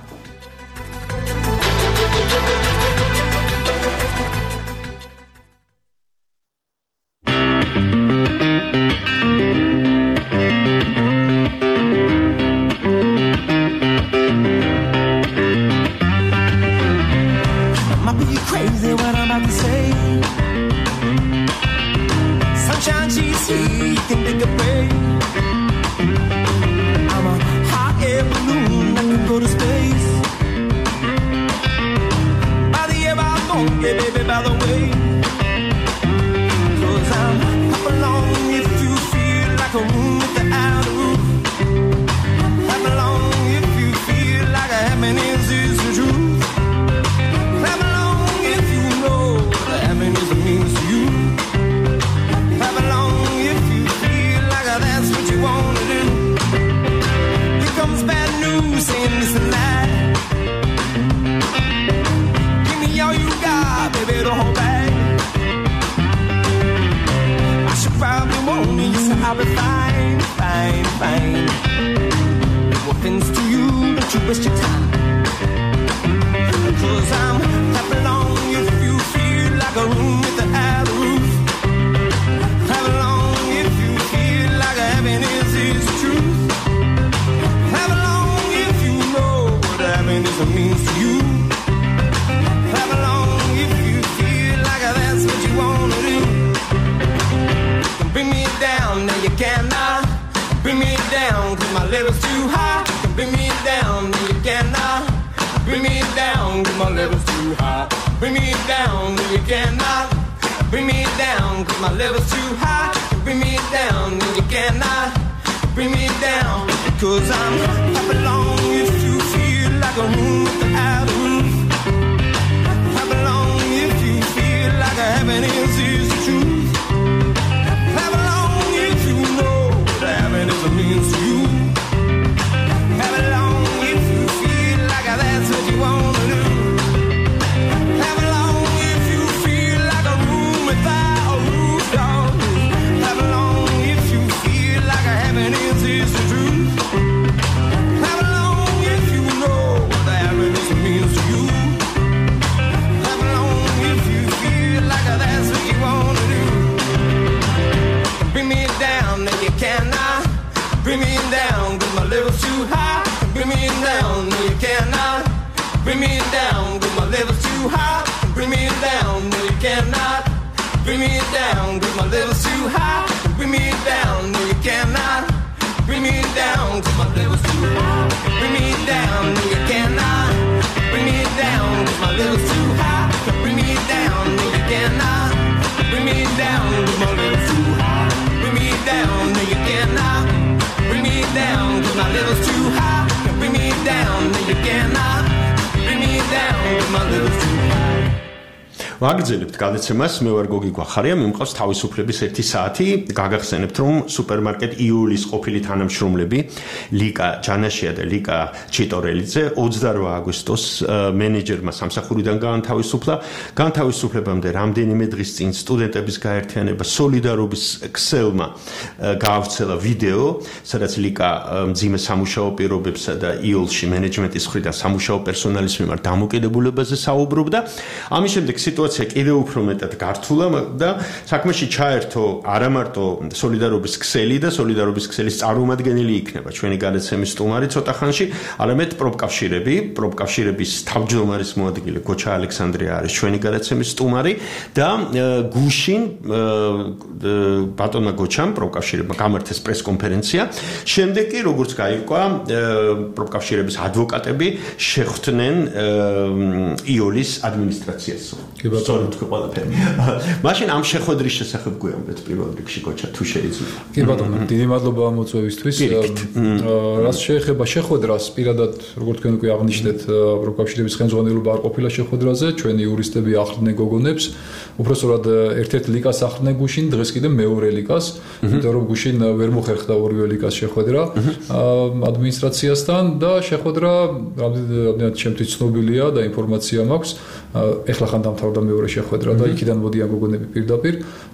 Down, 'cause my level's too high. Bring me down, no you cannot. Bring me ვაგრძელებთ გადაცემას, მე ვარ გოგი გვახარია, მე მყავს თავისუფლების ერთი საათი. გაგახსენებთ, რომ სუპერმარკეტ იულის ყოფილი თანამშრომლები ლიკა ჯანაშია და ლიკა ჩიტორელიძე ოცდაორ აგვისტოს მენეჯერმა სამსახურიდან გაანთავისუფლა. განთავისუფლებამდე რამდენიმე დღის წინ სტუდენტების გაერთიანება სოლიდარობის ქსელმა გაავრცელა ვიდეო, სადაც ლიკა მძიმე სამუშაო პირობებსა და იულში მენეჯმენტის მხრიდან სამუშაო პერსონალის მიმართ დამოკიდებულებაზე საუბრობდა. ამის შემდეგ სიტუაცია კიდევ უფრო მეტად გართულა და საქმეში ჩაერთო არა მარტო სოლიდარობის ქსელი და სოლიდარობის ქსელის წარმომადგენელი იქნება ჩვენი გადაცემის სტუმარი ცოტა ხანში, არამედ პროფკავშირები, პროფკავშირების თავმჯდომარის მოადგილე გოჩა ალექსანდრია არის ჩვენი გადაცემის სტუმარი და გუშინ ბატონმა გოჩამ პროფკავშირებმა გამართეს პრესკონფერენცია. შემდეგ კი როგორც გაირკვა, პროფკავშირების ადვოკატები შეხვდნენ იოლის ადმინისტრაციას. კი ბატონო, თქვი ყველაფერი. მაშინ ამ შეხვედრის შესახებ გვიამბეთ პირველ რიგში გოჩა, თუ შეიძლება. კი ბატონო, დიდი მადლობა ამ მოწვევისთვის. რაც შეეხება შეხვედრას, პირადად როგორც თქვენ უკვე აღნიშნეთ, პროფკავშირების ხელმძღვანელობა არ ყოფილა შეხვედრაზე, ჩვენი იურისტები ახლდნენ გოგონებს, უბრალოდ ერთ-ერთ ლიკას ახლდნენ გუშინ, დღეს კიდე მეორე ლიკას, იმიტომ რომ გუშინ ვერ მოხერხდა ორივე ლიკას შეხვედრა ადმინისტრაციასთან და შეხვედრა რამდენად ჩემთვის ცნობილია და ინფორმაცია მაქვს, ეხლა ხან დამთავრდა მეორე შეხვედრა და იქიდან მოდიან გოგონები პირდაპირ.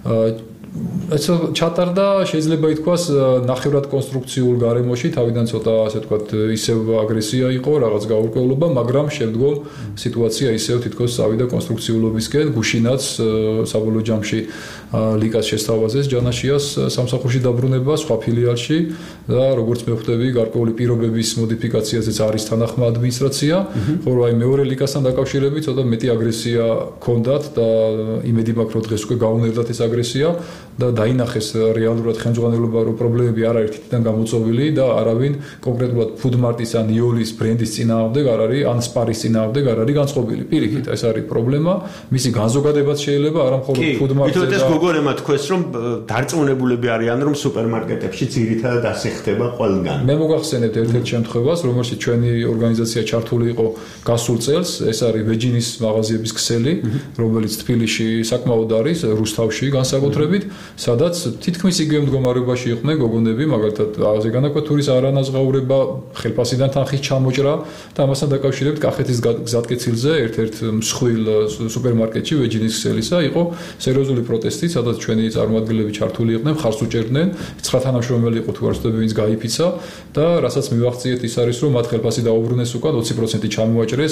ეცო ჩატარდა შეიძლება ითქვას ნახევრად კონსტრუქციულ გარემოში, თავიდან ცოტა ასე ვთქვათ ისევ აგრესია იყო, რაღაც გაურკვევლობა, მაგრამ შემდგომ სიტუაცია ისევ თითქოს წავიდა კონსტრუქციულობისკენ, გუშინაც საბოლოო ჯამში ლიკას შესთავაზეს ჯანაშიას სამსახურში დაბრუნება სხვა ფილიალში და როგორც მე ხვდები, გარკვეული პირობების მოდიფიკაციაზეც არის თანახმა ადმინისტრაცია, ხოლო აი მეორე ლიკასთან დაკავშირებით ცოტა მეტი აგრესია ჰქონდათ და იმედი მაქვს, რომ დღეს უკვე გაუნერდათ ეს აგრესია და დაინახეს რეალურად ხელმძღვანელობა, რომ პრობლემები არაერთიდან გამოწვეული და არავინ კონკრეტულად ფუდმარტის ან იოლის ბრენდის წინააღმდეგ არ არის, ან სპარის წინააღმდეგ არ არის განწყობილი. პირიქით, ეს არის პრობლემა, მისი განზოგადებაც შეიძლება არა მხოლოდ ფუდმარტზე. თვითონ ეს გოგონებმა თქვეს, რომ დარწმუნებულები არიან, რომ სუპერმარკეტებში ძირითადად ასე ხდება ყველგან. მე მოგახსენებთ ერთ-ერთ შემთხვევას, რომელშიც ჩვენი ორგანიზაცია ჩართული იყო გასულ წელს, ეს არის ვეჯინის მაღაზიების ქსელი, რომელიც თბილისში საკმაოდ არის, რუსთავში განსაკუთრებით, სადაც თითქმის იგივე მდგომარეობაში იყვნენ გოგონები, მაგალითად, აზრი განაკვეთურის არანაზღაურება, ხელფასიდან თანხის ჩამოჭრა და ამასთან დაკავშირებით კახეთის გზატკეცილზე ერთ-ერთ მსხვილ სუპერმარკეტში ვეჯინის ქსელისა იყო სერიოზული პროტესტი, სადაც ჩვენი წარმომადგენლები ჩართული იყვნენ, მხარს უჭერდნენ, ცხრა თანამშრომელი იყო თუ არ ვცდები, ვინც გაიფიცა და რასაც მივახციეთ ის არის, რომ მათ ხელფასი დაუბრუნეს უკან ოცი პროცენტი ჩამოაჭრეს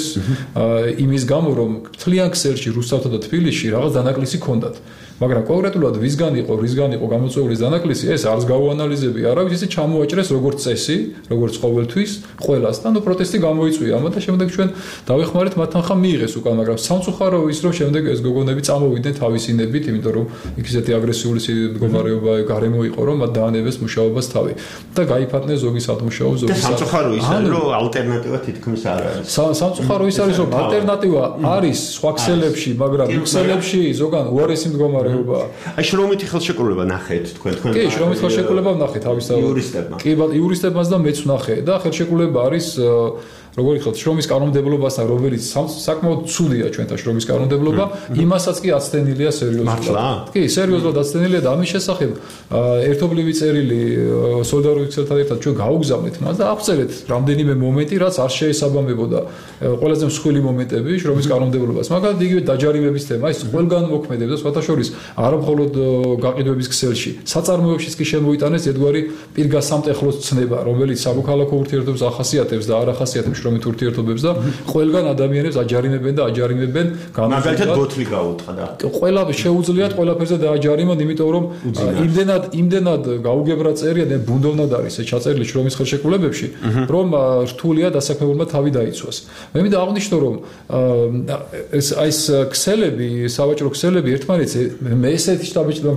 იმის გამო, რომ მთლიან ქსელში რუსთავსა და თბილისში რაღაც დანაკლისი ჰქონდათ. მაგრამ კონკრეტულად ვისგან იყო, რისგან იყო გამოწვეული დანაკლისი, ეს არც გავუანალიზები არავის, ისე ჩამოაჭრეს როგორც წესი, როგორც ყოველთვის, ყველასთან, ნუ პროტესტი გამოიწვია ამათ და შემდეგ ჩვენ დავეხმარეთ მათ თანხა მიიღეს უკან, მაგრამ სამწუხარო ის რომ შემდეგ ეს გოგონები წამოვიდნენ თავისინებით, იმიტომ რომ იქ ისეთი აგრესიული მდგომარეობა გარემო იყო, რომ მათ დაანებეს მუშაობას თავი და გაიფათნენ ზოგი სათმუშაო, ზოგი და სამწუხარო ის არის, რომ ალტერნატივა თითქმის არ არის. სამწუხარო ის არის, რომ ალტერნატივა არის სხვა ქსელებში, მაგრამ ქსელებში ზოგან უარესი მდგომარეობა აი შრომითი ხელშეკრულება ნახეთ თქვენ თქვენ კი შრომითი ხელშეკრულება ვნახეთ თავისთავად იურისტებმა კი იურისტებმაც და მეც ვნახე და ხელშეკრულება არის როგორი ხალხი შრომის კანონმდებლობასთან რომელიც საკმაოდ ცუდია ჩვენთან შრომის კანონმდებლობა იმასაც კი აცდენილია სერიოზულად კი სერიოზულად აცდენილია და ამის შესახებ ერთობლივი წერილი სოლიდარობის ქსელთან ერთად ჩვენ გაუგზავნეთ მას და აღწერეთ რამდენიმე მომენტი რაც არ შეესაბამებოდა ყველაზე მსხვილი მომენტები შრომის კანონმდებლობას მაგალითად იგივე დაჯარიმების თემა ის ყველგან მოქმედებს სხვათა შორის არა მხოლოდ გაყიდვების ქსელში საწარმოებშიც კი შემოიტანეს ერთგვარი პირგასამტეხლოს ცნება რომელიც სამოქალაქო ურთიერთობებს ახასიათებს და არ ახასიათებს შრომით ურთიერთობებს და ყველგან ადამიანებს აჯარიმებენ და აჯარიმებენ მაგალითად ბოთლი გაუტყდა ყველა შეუძლიათ ყველაფერზე დააჯარიმონ იმიტომ რომ იმდენად იმდენად გაუგებრა წერია და ბუნდოვნად არის ეს ჩაწერილი შრომის ხელშეკრულებებში რომ რთულია დასაქმებულმა თავი დაიცვას მე მინდა აღვნიშნო რომ ეს აი ეს ქსელები სავაჭრო ქსელები ერთმანეთს მე ესეთი შტაბში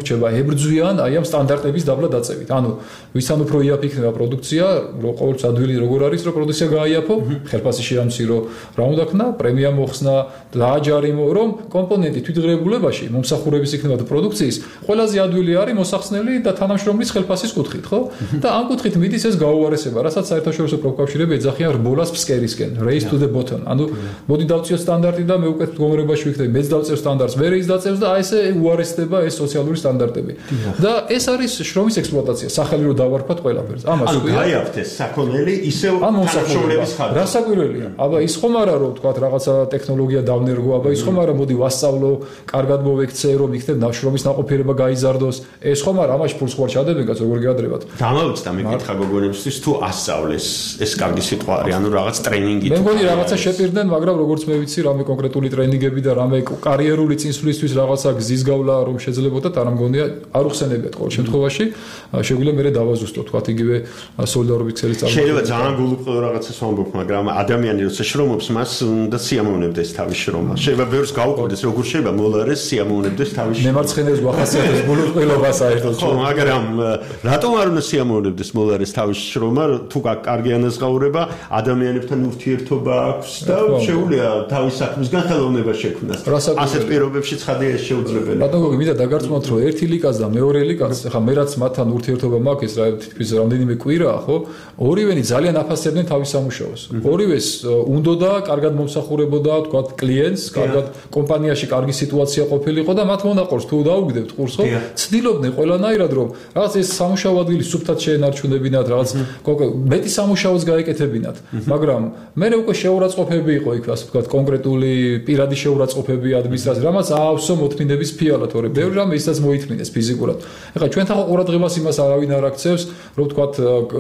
რჩება ებრძვიან აი ამ სტანდარტების დაბლა დაწევით. ანუ ვისთან უფრო იაფიქნება პროდუქცია, ყოველთვის ადვილი როგორ არის რომ პროდუქცია გააიაფო, ხელფასი შეამცირო, რა უნდა ქნა, პრემია მოხსნა, დააჯარიმო, რომ კომპონენტი თვითღრებულებაში მომსახურების იქნება და პროდუქციის ყველაზე ადვილი არის მოსახსნელი და თანამშრომლის ხელფასის კუთხით, ხო? და ამ კუთხით მიდის ეს გაუარესება, რასაც საერთაშორისო პროფკავშირები ეძახიან რბოლას ფსკერისკენ, race to the bottom. ანუ მოდი დავწიოთ სტანდარტი და მე უკვე მდგომარეობაში ვიქნები, მეც დავწევ სტანდარტს, მე ის დაწევს და აი ესე უარესდება ეს სოციალური სტანდარტები. და ეს არის შრომის ექსპლუატაცია, სახელი რომ დავარქვათ ყველაფერს. ამას ანუ გაიავთ ეს საქონელი ისევ თანამშრომლების ხარჯზე. რა საკვირველია? აბა ის ხომ არა რომ თქვა რაღაცა ტექნოლოგია დავნერგო, აბა ის ხომ არა მოდი ვასწავლო, კარგად მოვექცე, რომ იქნებ ნაშრომის ნაყოფიერება გაიზარდოს. ეს ხომ არა ამაში ფულს ხوار ჩადებენ კაც როგორ გაადრებათ. დამავიწყდა მეკითხა გოგონებისთვის თუ ასწავლეს ეს კარგი სიტყვა არის, ანუ რაღაც ტრენინგი თუ. მე მგონი რაღაცა შეპირდნენ, მაგრამ როგორც მე ვიცი, რამე კონკრეტული ტრენინგები და რამე კარიერული წინსვლისთვის რაღაცა გზის გავლა რომ შეძლებოდათ, არ მგონია არ უხსენებიათ ყოველ შემთხვევაში. შეგვიძლია მე დავაზუსტო თქვა იგივე სოლიდარობის ქსელის წარმოება. შეიძლება ძალიან გულუყედო რაღაცას ვამბობ, მაგრამ ადამიანი როცა შრომობს, მას უნდა სიამოვნებდეს თავის შრომა. შეიძლება ბევრს გაუკვირდეს, როგორ შეიძლება მოლარეს სიამოვნებდეს თავის შრომა. მემარცხენეებს გვახასიათებს გულუყედობა საერთოდ. ხო, მაგრამ რატომ არ უნდა სიამოვნებდეს მოლარეს თავის შრომა, თუ კარგი ანაზღაურება, ადამიანებთან ურთიერთობა აქვს და შეუძლია თავის საქმისგან ხელოვნება შექმნას. ასეთ პირობებში ცხადია ეს შეუძლებელი. ბატონო გოგი, მინდა დაგარწმუნოთ, რომ ერთი ლიკაც და მეორე ლიკაც, ხა მე რაც მათთან ურთიერთობა მაქვს, ეს რა თითქმის რამდენიმე კვირაა, ხო? ორივენი ძალიან აფასებდნენ თავის სამუშაოს. ორივეს უნდოდა კარგად მომსახურებოდა, თქვა კლიენტს, კარგად კომპანიაში კარგი სიტუაცია ყოფილიყო და მათ მონაყორს თუ დაუგდებთ ყურს, ხო? ცდილობდნენ ყველანაირად, რომ რაღაც ეს სამუშაო ადგილი სუფთად შეენარჩუნებინათ, რაღაც მეტი სამუშაოც გაეკეთებინათ. მაგრამ მე უკვე შეურაცხყოფები იყო იქ, ასე ვთქვათ, კონკრეტული პირადი შეურაცხყოფები ადმინისტრაციის, რამაც აავსო მოთმინების ფიალად, თორე ბევრი რამე ისაც მოითმინეს ფიზიკურად. ეხლა ჩვენთან ყურადღებას იმას არავინ არ აქცევს, რომ ვთქვათ,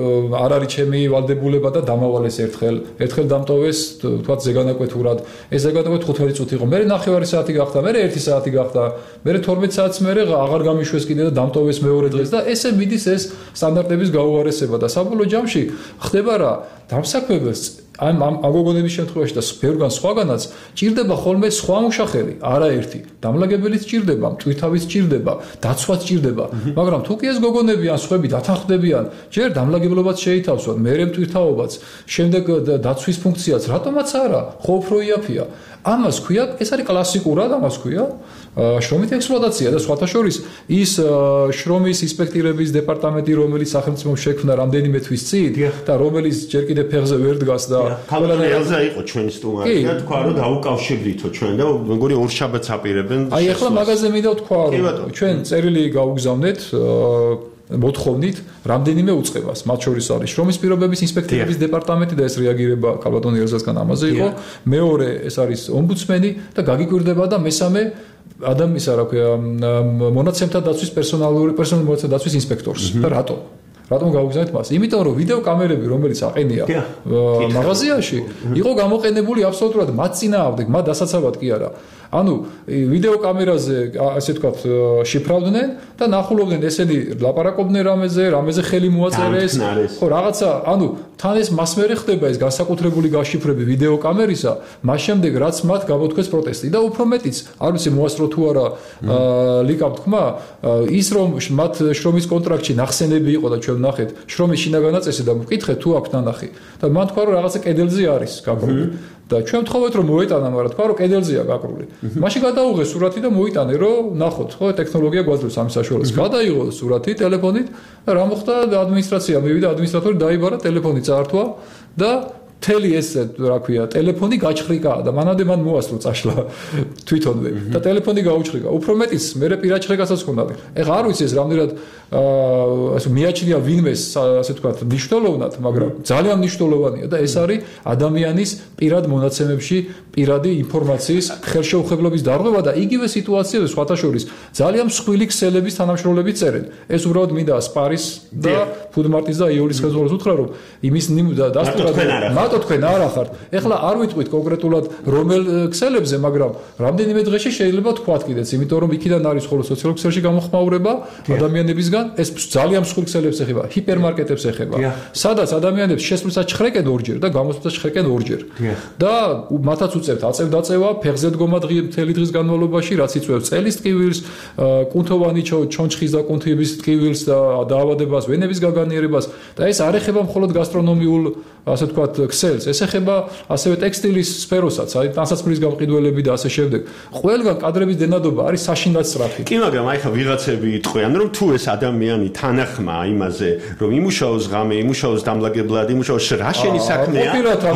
არ არის ჩემი ვალდებულება და დამავალეს ერთხელ, ერთხელ დამტოვეს, ვთქვათ, ზეგანაკვეთურად. ეს ზეგანაკვეთ ხუთმეტი წუთი იყო. მე ნახევარი საათი გახდა, მე ერთი საათი გახდა, მე თორმეტ საათს მე აღარ გამიშვეს კიდე და დამტოვეს მეორე დღეს და ესე მიდის ეს სტანდარტების გაუარესება და საბოლოო ჯამში ხდება რა, დამსაქმებელს ამ ამ აგოგონების შემთხვევაში და ბევრგან სხვაგანაც ჭირდება ხოლმე სხვა მუშახელი, არაერთი. დამლაგებელიც ჭირდება, მტვირთავიც ჭირდება, დაცვაც ჭირდება, მაგრამ თუ კი ეს გოგონები ან სხვები დათანხმდებიან, ჯერ დამლაგებლობაც შეითავსონ, მერე მტვირთავობაც, შემდეგ დაცვის ფუნქციაც, რატომაც არა? ხო უფრო იაფია. ამას ქვია, ეს არის კლასიკურად, ამას ქვია შრომით ექსპლუატაცია და სხვათა შორის ის შრომის ინსპექტირების დეპარტამენტი, რომელიც სახელმწიფომ შექმნა რამდენიმე თვის წინ და რომელიც ჯერ კიდევ ფეხზე ვერ დგას და კალენდარზე იყო ჩვენი სტუმარი და თქვა რომ დაუკავშირდითო ჩვენ და მეგონი ორ შაბათს აპირებენ. აი ახლა მაგაზე მინდა ვთქვა რომ ჩვენ წერილი გაუგზავნეთ მოთხოვნით რამდენიმე უწყებას, მათ შორის არის შრომის პირობების ინსპექტირების დეპარტამენტი და ეს რეაგირება კალბატონ ელზასგან ამაზე იყო. მეორე ეს არის ომბუდსმენი და გაგიკვირდება და მესამე ადამიანის რა ქვია მონაცემთა დაცვის პერსონალური პერსონალური მონაცემთა დაცვის ინსპექტორს. და რატო? რატომ გაუგზავნეთ მას? იმიტომ რომ ვიდეო კამერები, რომელიც აყენია მაღაზიაში, იყო გამოყენებული აბსოლუტურად მათ წინააღმდეგ, მათ დასაცავად კი არა. ანუ ვიდეო კამერაზე ასე ვთქვათ შიფრავდნენ და ნახულობდნენ ესენი ლაპარაკობდნენ რამეზე, რამეზე ხელი მოაწერეს. ხო, რაღაცა, ანუ თან ეს მასმერე ხდება ეს განსაკუთრებული გაშიფრები ვიდეო კამერისა, მას შემდეგ რაც მათ გამოთქვეს პროტესტი და უფრო მეტიც, არ ვიცი მოასწრო თუ არა ლიკამ თქვა, ის რომ მათ შრომის კონტრაქტში ნახსენები იყო და ჩვენ ვნახეთ შრომის შინაგან წესი და მკითხეთ თუ აქვს ნანახი. და მან თქვა რომ რაღაცა კედელზე არის გაკრული. და ჩვენ ვთხოვეთ რომ მოეტანა, მაგრამ თქვა რომ კედელზეა გაკრული. მაშინ გადაუღე სურათი და მოიტანე რომ ნახოთ, ხო, ტექნოლოგია გვაძლევს ამის საშუალებას. გადაიღო სურათი ტელეფონით და რა მოხდა ადმინისტრაცია მივიდა, ადმინისტრატორი დაიბარა, ტელეფონი წაართვა და თელი ეს რა ქვია, ტელეფონი გაჩხრიკა და მანამდე მან მოასწრო წაშლა თვითონვე და ტელეფონი გაუჩხრიკა. უფრო მეტიც, მე პირად ჩხრიკასაც ჰქონდა. ეხლა არ ვიცი ეს რამდენად ასე მიაჩნია ვინმეს, ასე ვთქვათ, მნიშვნელოვნად, მაგრამ ძალიან მნიშვნელოვანია და ეს არის ადამიანის პირად მონაცემებში პირადი ინფორმაციის ხელშეუხებლობის დარღვევა და იგივე სიტუაციაზე სხვათა შორის ძალიან მსხვილი ქსელების თანამშრომლები წერენ. ეს უბრალოდ მინდა სპარის და ფუდმარტის და იოლის ხელმძღვანელს უთხრა რომ იმის დასტურად რატო თქვენ არ ახართ? ეხლა არ ვიტყვით კონკრეტულად რომელ ქსელებზე, მაგრამ რამდენიმე დღეში შეიძლება თქვათ კიდეც, იმიტომ რომ იქიდან არის ხოლმე სოციალურ ქსელში გამოხმაურება ადამიანებისგან, ეს ძალიან მსხვილ ქსელებს ეხება, ჰიპერმარკეტებს ეხება, სადაც ადამიანებს შესვლისას ჩხრეკენ ორჯერ და გამოსვლისას ჩხრეკენ ორჯერ. და მათაც უწევთ აწევ-დაწევა, ფეხზე დგომა მთელი დღის განმავლობაში, რაც იწვევს წელის ტკივილს, კუნთოვანი ჩონჩხის და კუნთების ტკივილს და დაავადებას, ვენების გაგანიერებას და ეს არ ეხება მხოლოდ გასტრონომიულ ასე ვთქვათ ქსელს, ეს ეხება ასევე ტექსტილის სფეროსაც, აი ტანსაცმლის გამყიდველები და ასე შემდეგ. ყველგან კადრების დენადობა არის საშინლად სწრაფი. კი, მაგრამ აი ხა ვიღაცები იტყვიან, რომ თუ ეს ადამიანი თანახმა იმაზე, რომ იმუშაოს ღამე, იმუშაოს დამლაგებლად, იმუშაოს რა შენი საქმეა?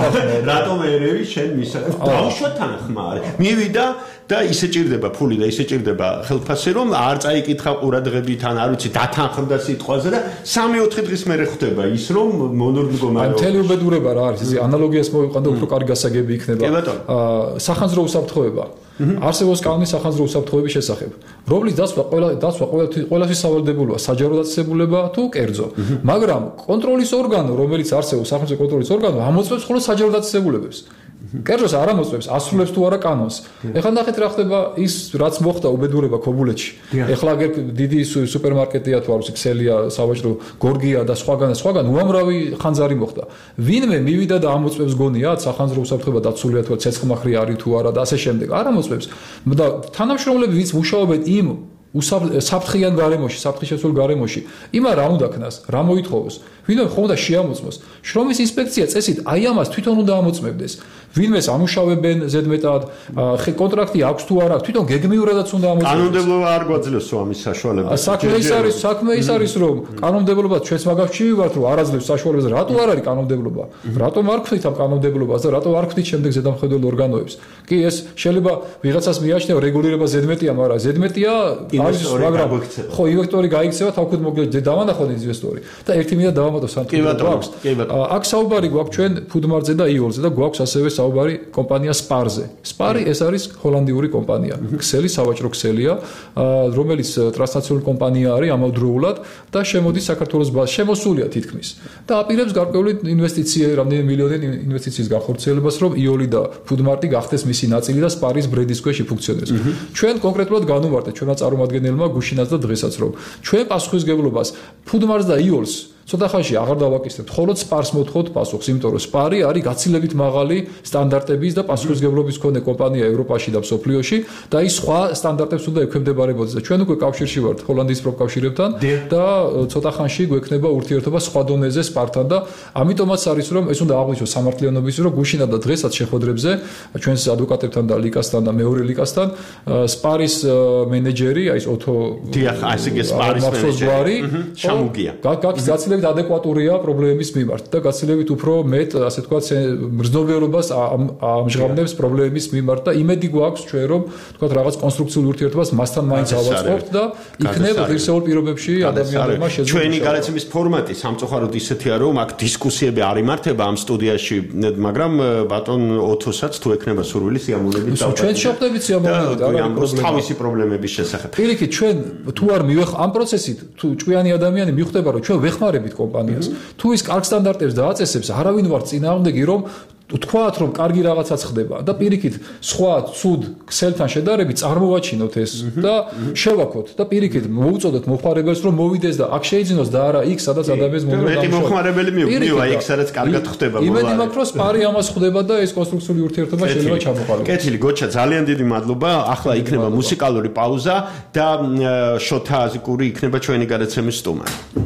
რატომ ერევი შენ მისა? დაუშვა თანახმა არის. მივიდა და ისე ჭირდება ფული და ისე ჭირდება ხელფასი, რომ არ წაიკითხა ყურადღებით ან არ ვიცი, დათანხმდა სიტყვაზე და სამი-ოთხი დღის მერე ხვდება ის, რომ მონორმდგომარეობა. მთელი უბედურება რა არის, ესე ანალოგიას მოვიყვანდა, უფრო კარგი გასაგები იქნება. აა სახანძრო უსაფრთხოება. არსებობს კანონი სახანძრო უსაფრთხოების შესახებ. რომლის დაცვა ყველა დაცვა ყველასთვის სავალდებულოა, საჯარო დაწესებულება თუ კერძო. მაგრამ კონტროლის ორგანო, რომელიც არსებობს სახელმწიფო კონტროლის ორგანო, ამოწმებს მხოლოდ საჯარო დაწესებულებებს. კერძოს არ ამოწმებს, ასრულებს თუ არა კანონს. ეხლა ნახეთ რა ხდება ის რაც მოხდა უბედურება ქობულეთში. ეხლა აგერ დიდი სუპერმარკეტია თუ არ ვიცი, ქსელია, სავაჭრო, გორგია და სხვაგან და სხვაგან უამრავი ხანძარი მოხდა. ვინმე მივიდა და ამოწმებს გონიათ სახანძრო უსაფრთხოება დაცულია თუ ცეცხლმახვრი არის თუ არა და ასე შემდეგ. არ ამოწმებს. და თანამშრომლები ვინც მუშაობენ იმ საფრთხიან გარემოში, საფრთხის შეცვლილ გარემოში, იმან რა უნდა ქნას, რა მოითხოვოს, ვინმე ხომ უნდა შეამოწმოს. შრომის ინსპექცია წესით აი ამას თვითონ უნდა ამოწმებდეს. ვინმეს ამუშავებენ ზედმეტად, კონტრაქტი აქვს თუ არა, თვითონ გეგმიურადაც უნდა ამოწმოს. კანონმდებლობა არ გვაძლევს ამის საშუალებას. საქმე ის არის, საქმე ის არის, რომ კანონმდებლობა ჩვენს მაგავში ვართ, რომ არ აძლევს საშუალებას. რატო არ არის კანონმდებლობა? რატომ არ ხვდით ამ კანონმდებლობას და რატო არ ხვდით შემდეგ ზედამხედველ ორგანოებს? კი, ეს შეიძლება ვიღაცას მიაჩნია რეგულირება ზედმეტია, მაგრამ ზედმეტია არის, მაგრამ ხო, ინვესტორი გაიქცევა, თავქვთ მოგეთ დავანახოთ ინვესტორი და ერთი მინდა დავამატოს ამ თემას. აქ საუბარი გვაქვს ჩვენ ფუდმარზე და იოლზე და გვაქვს ასევე საუბარი კომპანია სპარზე. სპარი ეს არის ჰოლანდიური კომპანია. ქსელი, სავაჭრო ქსელია, რომელიც ტრანსნაციონალური კომპანია არის ამავდროულად და შემოდის საქართველოს ბაზაში, შემოსულია თითქმის. და აპირებს გარკვეული ინვესტიცია, რამდენიმე მილიონი ინვესტიციის განხორციელებას, რომ იოლი და ფუდმარტი გახდეს მისი ნაწილი და სპარის ბრენდის ქვეშ იფუნქციონირდეს. ჩვენ კონკრეტულად განვარტეთ ჩვენმა წარმომადგენელმა გუშინაც და დღესაც, რომ ჩვენ პასუხისმგებლობას ფუდმარტს და იოლს ცოტა ხანში აღარ დავაკისრებთ, ხოლო სპარს მოთხოვთ პასუხს, იმიტომ რომ სპარი არის გაცილებით მაღალი სტანდარტების და პასუხისმგებლობის მქონე კომპანია ევროპაში და მსოფლიოში და ის სხვა სტანდარტებს უნდა ექვემდებარებოდეს და ჩვენ უკვე კავშირში ვართ ჰოლანდიის პროფკავშირებთან და ცოტა ხანში გვექნება ურთიერთობა სხვა დონეზე სპართან და ამიტომაც არის რომ ეს უნდა აღვნიშნოს სამართლიანობის რომ გუშინად და დღესაც შეხვედრებზე ჩვენს ადვოკატებთან და ლიკასთან და მეორე ლიკასთან სპარის მენეჯერი აი ეს ოთო დიახ ასე კი სპარის მენეჯერი ჩამუგია გაცილებით ადეკვატურია პრობლემის მიმართ და გაცილებით უფრო მეტ ასე ვთქვათ მგრძნობიარობას ამჟღავნებს პრობლემის მიმართ და იმედი გვაქვს ჩვენ რომ ვთქვათ რაღაც კონსტრუქციულ ურთიერთობას მასთან მაინც ავაწყობთ და იქნებ ღირსეულ პირობებში ადამიანებმა შეძლო ჩვენი გადაცემის ფორმატი სამწუხაროდ ისეთია რომ აქ დისკუსიები არ იმართება ამ სტუდიაში მაგრამ ბატონ ოთოსაც თუ ექნება სურვილი სიამოვნებით დავწერთ ჩვენ შევხვდებით სიამოვნებით არ არის პრობლემა თავისი პრობლემების შესახებ პირიქით ჩვენ თუ არ მივეხ ამ პროცესით თუ ჭკვიანი ადამიანი მიხვდება რომ ჩვენ ვეხმარებით კომპანიას თუ ის კარგ სტანდარტებს დააწესებს არავინ ვარ წინააღმდეგი რომ თქვათ რომ კარგი რაღაცაც ხდება და პირიქით სხვა ცუდ ქსელთან შედარებით წარმოვაჩინოთ ეს და შევაქოთ და პირიქით მოუწოდოთ მოხმარებელს რომ მოვიდეს და აქ შეიძინოს და არა იქ სადაც ადამიანს მომდევნო მეტი მოხმარებელი მიუგნივა იქ სადაც კარგად ხდება იმედი მაქვს რომ სპარი ამას ხდება და ეს კონსტრუქციული ურთიერთობა შეიძლება ჩამოყალიბდეს კეთილი გოჩა ძალიან დიდი მადლობა ახლა იქნება მუსიკალური პაუზა და შოთა აზიკური იქნება ჩვენი გადაცემის სტუმარი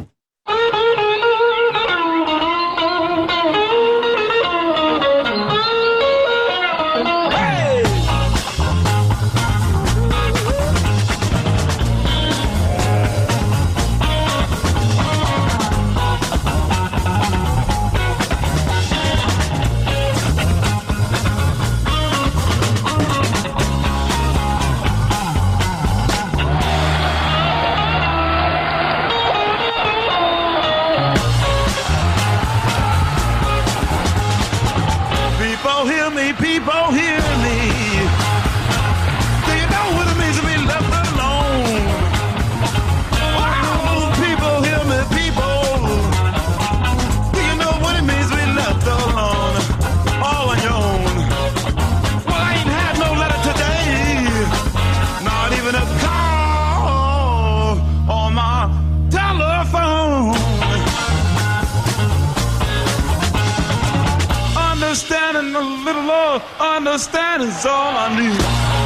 and a little more understanding's all I need.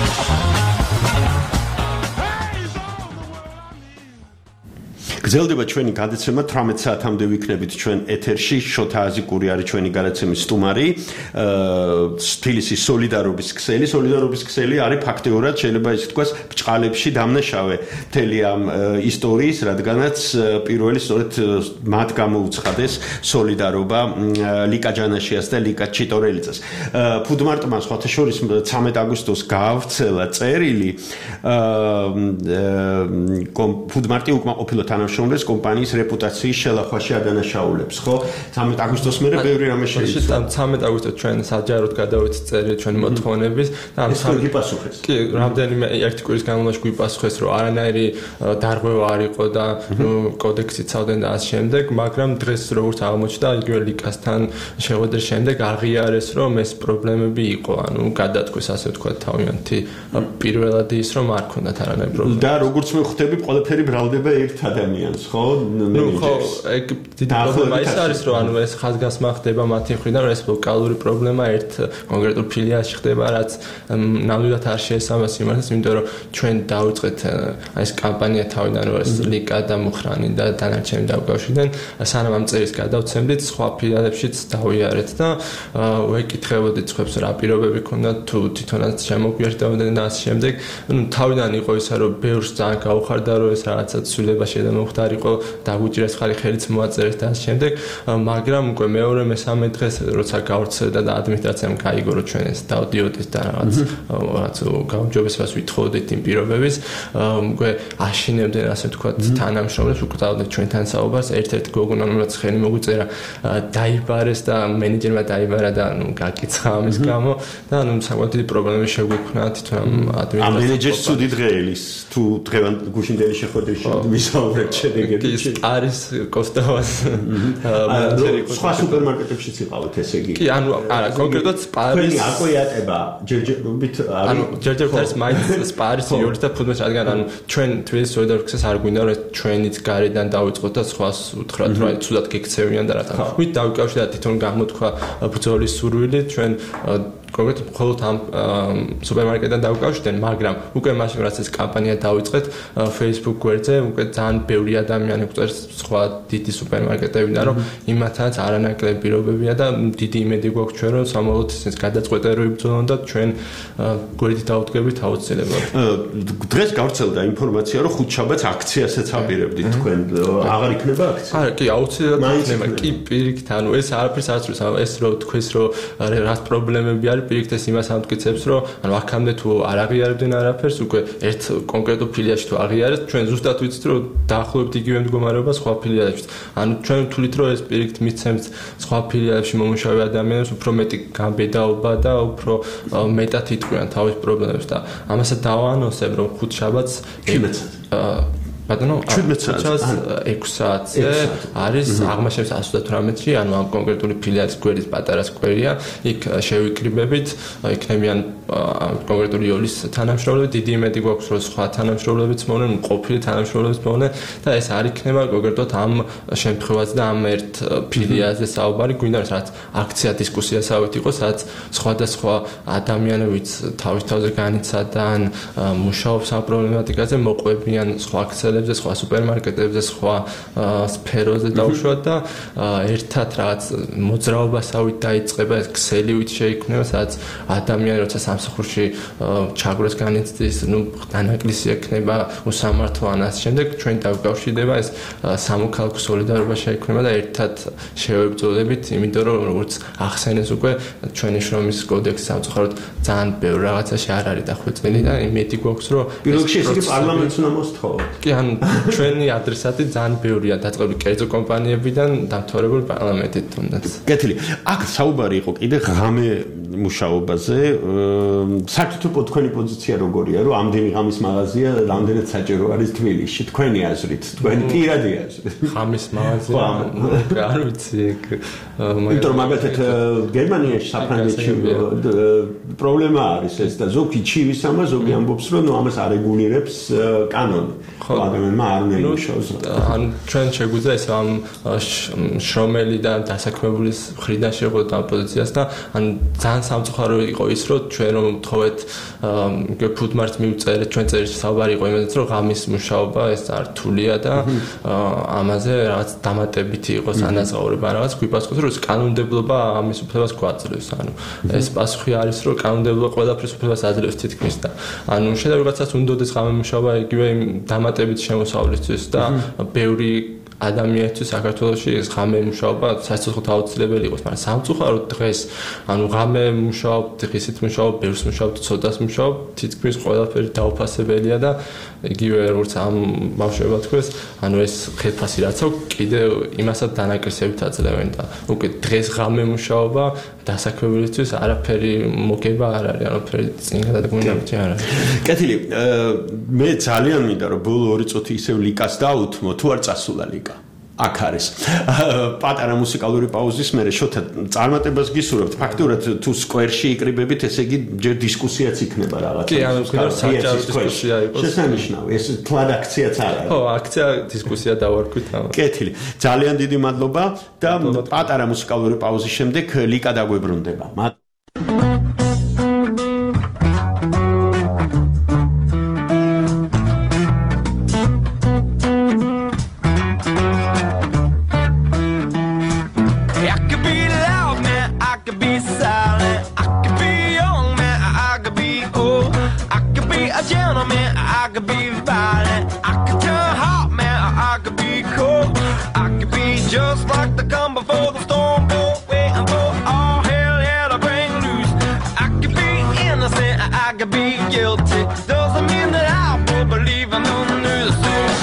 გრძელდება ჩვენი გადაცემა თვრამეტ საათამდე ვიქნებით ჩვენ ეთერში. შოთა აზიკური არის ჩვენი გადაცემის სტუმარი. თბილისის სოლიდარობის ქსელი, სოლიდარობის ქსელი არის ფაქტიურად შეიძლება ისე თქვას ბჭყალებში დამნაშავე მთელი ამ ისტორიის, რადგანაც პირველი სწორედ მათ გამოუცხადეს სოლიდარობა ლიკა ჯანაშიას და ლიკა ჩიტორელიძეს. ფუდმარტმა სხვათა შორის ცამეტ აგვისტოს გაავრცელა წერილი. ფუდმარტი უკმაყოფილო თანამშრომლებს კომპანიის რეპუტაციის შელახვაში ადანაშაულებს, ხო? ცამეტ აგვისტოს მერე ბევრი რამე შეიძლება. ცამეტ აგვისტოს ჩვენ საჯაროდ გადავეცით წერილი ჩვენი მოთხოვნების და ამ სამი გიპასუხეს. კი, რამდენიმე ერთი კვირის განმავლობაში გვიპასუხეს, რომ არანაირი დარღვევა არ იყო და კოდექსი ცავდნენ და ამ შემდეგ, მაგრამ დღეს როგორც აღმოჩნდა, იგივე ლიკასთან შეხვედრის შემდეგ აღიარეს, რომ ეს პრობლემები იყო, ანუ გადატყვეს ასე ვთქვათ თავიანთი პირველად ის, რომ არ ქონდათ არანაირი პრობლემა. და როგორც მე ხვდები, ყველაფერი ბრალდება ერთ ადამიანს, ხო? ნუ ხო, ეგ დიდი პრობლემა ის არის, რომ ანუ ეს ხაზგასმა ხდება მათი მხრიდან, რომ ეს ლოკალური პრობლემა ერთ კონკრეტულ ფილიალში ხდება, რაც ნამდვილად არ შეესაბამება სიმართლეს, იმიტომ რომ ჩვენ დავიწყეთ ეს კამპანია თავიდან, რომ ეს ლიკა და მუხრანი და დანარჩენი დავკავშირდნენ, სანამ ამ წერილს გადავცემდით, სხვა ფილიალებშიც დავიარეთ და ვეკითხებოდით სხვებს რა პირობები ქონდათ, თუ თვითონაც შემოგვიერთდებოდნენ და ამ შემდეგ, ნუ თავიდან იყო ისა, რომ ბევრს ძალიან გაუხარდა, რომ ეს რაღაცა ცვლილება შემოხდარიყო, დაგვიჭირეს ხარი ხელიც მოაწერეს და ამ შემდეგ, მაგრამ უკვე მეორე მესამე დღეს როცა გავრცელდა და ადმინისტრაციამ გაიგო, რომ ჩვენ ეს დავდიოდით და რაღაც რაღაც გაუმჯობესებას ვითხოვდით იმ პირობების, უკვე აშინებდნენ ასე ვთქვათ თანამშრომლებს, უკრავდნენ ჩვენთან საუბარს, ერთ-ერთ გოგონა, რომელსაც ხელი მოგვიწერა, დაიბარეს და მენეჯერმა დაიბარა და ნუ გაკიცხა ამის გამო და ნუ საკმაოდ დიდი პრობლემები შეგვიქმნა თვითონ ამ ადმინისტრაციას. ამ მენეჯერს ცუდი დღე ელის, თუ დღევანდ გუშინდელი შეხვედრაში ვისაუბრეთ შედეგები. არის კოსტავას სხვა სუპერმარკეტებშიც იყავით ესე იგი. კი, ანუ არა, კონკრეტულად სპარის აკოიატება ჯერჯერობით არის. ანუ ჯერჯერობით არის მაინც სპარის იურის და ფუტბოლის, რადგან ანუ ჩვენ თბილისის სოლიდარობის არ გვინდა რომ ჩვენიც გარედან დავიწყოთ და სხვას უთხრათ რომ ცუდად გექცევიან და რათა. ვით დავიკავშირდა თვითონ გამოთქვა ბრძოლის სურვილი ჩვენ კონკრეტულად მხოლოდ ამ სუპერმარკეტიდან დავკავშირდნენ, მაგრამ უკვე მაშინ რაც ეს კამპანია დავიწყეთ Facebook გვერდზე, უკვე ძალიან ბევრი ადამიანი გვწერს სხვა დიდი სუპერმარკეტებიდან, რომ იმათაც არანაკლები პირობებია და დიდი იმედი გვაქვს ჩვენ, რომ სამალოთ ეს გადაწყვეტა რო იბრძოლონ და ჩვენ გვერდით დავდგებით აუცილებლად. დღეს გავრცელდა ინფორმაცია, რომ ხუთშაბათს აქციასაც აპირებდით თქვენ. აღარ იქნება აქცია? არა, კი, აუცილებლად იქნება. კი, პირიქით, ანუ ეს არაფერს არ აცვლის, ეს რო თქვეს, რომ რას პრობლემები არის პირიქით ეს იმას ამტკიცებს, რომ ანუ აქამდე თუ არ აღიარებდნენ არაფერს, უკვე ერთ კონკრეტულ ფილიალში თუ აღიარეთ, ჩვენ ზუსტად ვიცით, რომ დაახლოებით იგივე მდგომარეობა სხვა ფილიალებშიც. ანუ ჩვენ ვთვლით, რომ ეს პირიქით მიცემს სხვა ფილიალებში მომუშავე ადამიანებს უფრო მეტი გაბედაობა და უფრო მეტად იტყვიან თავის პრობლემებს და ამასაც დავაანონსებ, რომ ხუთშაბათს ბატონო შვიდმეტ საათს ექვსი საათზე არის აღმაშენების ასი ოცდათვრამეტში, ანუ ამ კონკრეტული ფილიალის გვერდის პატარა სკვერია, იქ შევიკრიბებით, იქნებიან კონკრეტული იოლის თანამშრომლები, დიდი იმედი გვაქვს, რომ სხვა თანამშრომლებიც მოვლენ, ყოფილი თანამშრომლებიც მოვლენ და ეს არ იქნება კონკრეტულად ამ შემთხვევაზე და ამ ერთ ფილიალზე საუბარი, გვინდა რაც აქცია დისკუსია საერთოდ იყოს, რაც სხვადასხვა ადამიანებიც თავის თავზე განიცადან, მუშაობს ამ პრობლემატიკაზე, მოყვებიან სხვა აქციაზე სხვა სუპერმარკეტებზე, სხვა სფეროზე დავუშვათ და ერთად რაღაც მოძრაობასავით დაიწყება ეს ქსელივით შეიქმნება, სადაც ადამიანი როცა სამსახურში ჩაგვრას განიცდის, ნუ დანაკლისი ექნება, უსამართლო ან ამ შემდეგ ჩვენ დავკავშირდება ეს სამოქალაქო სოლიდარობა შეიქმნება და ერთად შევებრძოლებით, იმიტომ რომ როგორც ახსენეს უკვე ჩვენი შრომის კოდექსი სამწუხაროდ ძალიან ბევრ რაღაცაში არ არის დახვეწილი და იმედი გვაქვს, რომ პირველ რიგში ეს პარლამენტს უნდა მოსთხოვოთ. კი, ანუ ჩვენი ადრესატი ძალიან ბევრია დაწყებული კერძო კომპანიებიდან დამთავრებული პარლამენტით თუნდაც. კეთილი. აქ საუბარი იყო კიდე ღამე მუშაობაზე. საერთოდ თქვენი პოზიცია როგორია, რომ ამდენი ღამის მაღაზია რამდენად საჭირო არის თბილისში? თქვენი აზრით, თქვენი პირადი აზრით. ღამის მაღაზია, არ ვიცი. იმიტომ მაგალითად გერმანიაში, საფრანგეთში პრობლემა არის ეს და ზოგი ჩივის ამა ზოგი ამბობს, რომ ნუ ამას არეგულირებს კანონი. ხო, ადამიანმა არ უნდა იმუშაოს. ან ჩვენ შეგვიძლია ეს ამ შრომელი და დასაქმებულის მხრიდან შეხვდეთ ამ პოზიციას და ან ძალიან სამწუხარო იყო ის რომ ჩვენ რომ თხოვეთ ფუდმარკეტს მივწერეთ ჩვენ წერილში საუბარი იყო იმედით რომ ღამის მუშაობა ეს რთულია და ამაზე რაღაც დამატებითი იყოს ანაზღაურება რაღაც გვიპასუხეს რომ კანონმდებლობა ამის უფლებას გვაძლევს ანუ ეს პასუხი არის რომ კანონმდებლობა ყველაფრის უფლებას აძლევს თითქმის და ანუ შედარებაც უნდადეს ღამის მუშაობა იგივე დამატებითი შემოსავლისთვის და ბევრი ადამიანისთვის საქართველოში ეს ღამე მუშაობა სასწრაფოდ აუცილებელი იყოს, მაგრამ სამწუხაროდ დღეს ანუ ღამე მუშაობ, დღისით მუშაობ, ბევრს მუშაობ, ცოტას მუშაობ, თითქმის ყველაფერი დაუფასებელია და იგივე როგორც ამ ბავშვებმა თქვეს, ანუ ეს ხელფასი რაც აქვს, კიდე იმასაც დანაკრისებით აძლევენ და უკვე დღეს ღამე მუშაობა დასაქმებულისთვის არაფერი მოგება არ არის, არაფერი წინ გადადგმული არ არის. კეთილი, მე ძალიან მინდა რომ ბოლო ორი წუთი ისევ ლიკას დაუთმო, თუ არ წასულა ლიკა. აქ არის. პატარა მუსიკალური პაუზის მერე შოთა წარმატებას გისურვებთ. ფაქტურად თუ სკვერში იკრიბებით, ესე იგი ჯერ დისკუსიაც იქნება რაღაც. კი, ანუ საჭირო დისკუსია იყოს. შესანიშნავი, ეს თლად აქციაც არ არის. ხო, აქცია დისკუსია დავარქვით. კეთილი. ძალიან დიდი მადლობა და პატარა მუსიკალური პაუზის შემდეგ ლიკა დაგვებრუნდება. Just like the calm before the storm, waiting for all hell yeah to bring loose. I could be innocent, I could be guilty. Doesn't mean that I will believe in the news.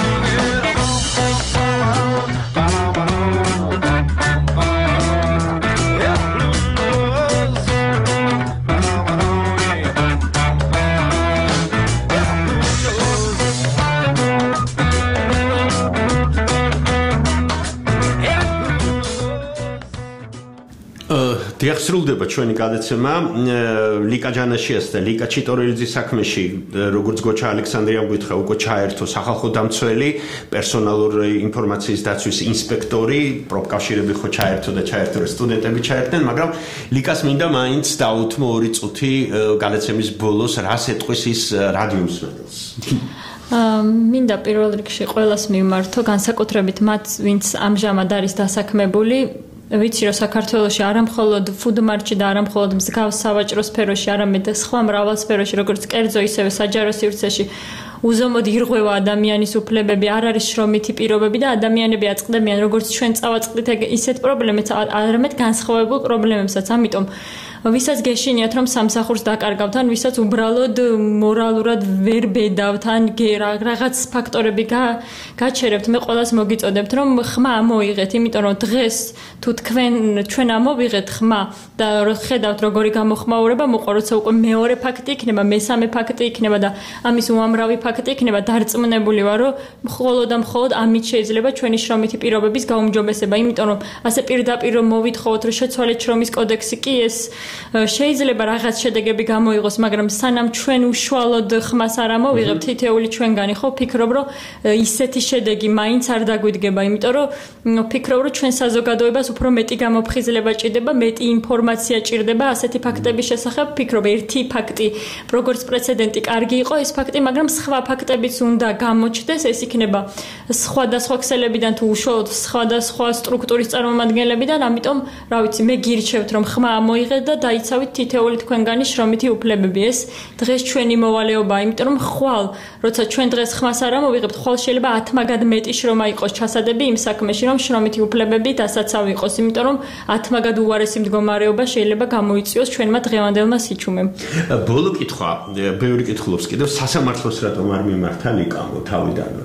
დიახსრულდება ჩვენი გადაცემა ლიკა ჯანაშიას და ლიკა ჩიტორელიძის საქმეში როგორც გოჩა ალექსანდრიამ გითხრა უკვე ჩაერთო სახალხო დამცველი პერსონალურ ინფორმაციის დაცვის ინსპექტორი პროფკავშირები ხო ჩაერთო და ჩაერთო სტუდენტები ჩაერთნენ მაგრამ ლიკას მინდა მაინც დაუთმო ორი წუთი გადაცემის ბოლოს რას ეტყვის ის რადიო მსმენელს მინდა პირველ რიგში ყველას მიმართო განსაკუთრებით მათ ვინც ამჟამად არის დასაქმებული ვიცი რომ საქართველოში არამხოლოდ ფუდმარკეტში და არამხოლოდ მსგავს სავაჭრო სფეროში, არამედ სხვა მრავალ სფეროში, როგორც კერძო, ისევე საჯარო სივრცეში უზომოდ ირღვევა ადამიანის უფლებები, არ არის შრომითი პირობები და ადამიანები აწყდებიან როგორც ჩვენ წავაწყდით ისეთ პრობლემებს, არამედ განსხვავებულ პრობლემებსაც. ამიტომ ვისაც გეშინიათ რომ სამსახურს დაკარგავთ ან ვისაც უბრალოდ მორალურად ვერ ბედავთ ან რაღაც ფაქტორები გაჩერებთ მე ყველას მოგიწოდებთ რომ ხმა მოიღეთ იმიტომ რომ დღეს თუ თქვენ ჩვენ ამოვიღეთ ხმა და ხედავთ როგორი გამოხმაურება მოყვა როცა უკვე მეორე ფაქტი იქნება მესამე ფაქტი იქნება და ამის უამრავი ფაქტი იქნება დარწმუნებული ვარ რომ მხოლოდ და მხოლოდ ამით შეიძლება ჩვენი შრომითი პირობების გაუმჯობესება იმიტომ რომ ასე პირდაპირ რომ მოვითხოვოთ რომ შეცვალეთ შრომის კოდექსი კი ეს შეიძლება რაღაც შედეგები გამოიღოს, მაგრამ სანამ ჩვენ უშუალოდ ხმას არ ამოვიღებთ, თითეული ჩვენგანი ხო ფიქრობ, რომ ისეთი შედეგი მაინც არ დაგვიდგება, იმიტომ რომ ფიქრობ, რომ ჩვენ საზოგადოებას უფრო მეტი გამოფხიზლება ჭირდება, მეტი ინფორმაცია ჭირდება ასეთი ფაქტების შესახებ. ფიქრობ, ერთი ფაქტი, როგორც პრეცედენტი კარგი იყო ეს ფაქტი, მაგრამ სხვა ფაქტებიც უნდა გამოჩნდეს, ეს იქნება სხვადასხვა ქსელებიდან თუ უშუალოდ სხვადასხვა სტრუქტურის წარმომადგენლებიდან, ამიტომ, რა ვიცი, მე გირჩევთ, რომ ხმა ამოიღეთ და დაიცავით თითეული თქვენგანი შრომითი უფლებები. ეს დღეს ჩვენი მოვალეობაა, იმიტომ რომ ხვალ, როცა ჩვენ დღეს ხმას არ ამოვიღებთ, ხვალ შეიძლება ათ მაგად მეტი შრომა იყოს ჩასადები იმ საქმეში, რომ შრომითი უფლებები დასაცავი იყოს, იმიტომ რომ ათ მაგად უარესი მდგომარეობა შეიძლება გამოიწვიოს ჩვენმა დღევანდელმა სიჩუმემ. ბოლო კითხვა, ბევრი კითხულობს კიდევ სასამართლოს რატომ არ მიმართა ლიკამ თავიდანვე?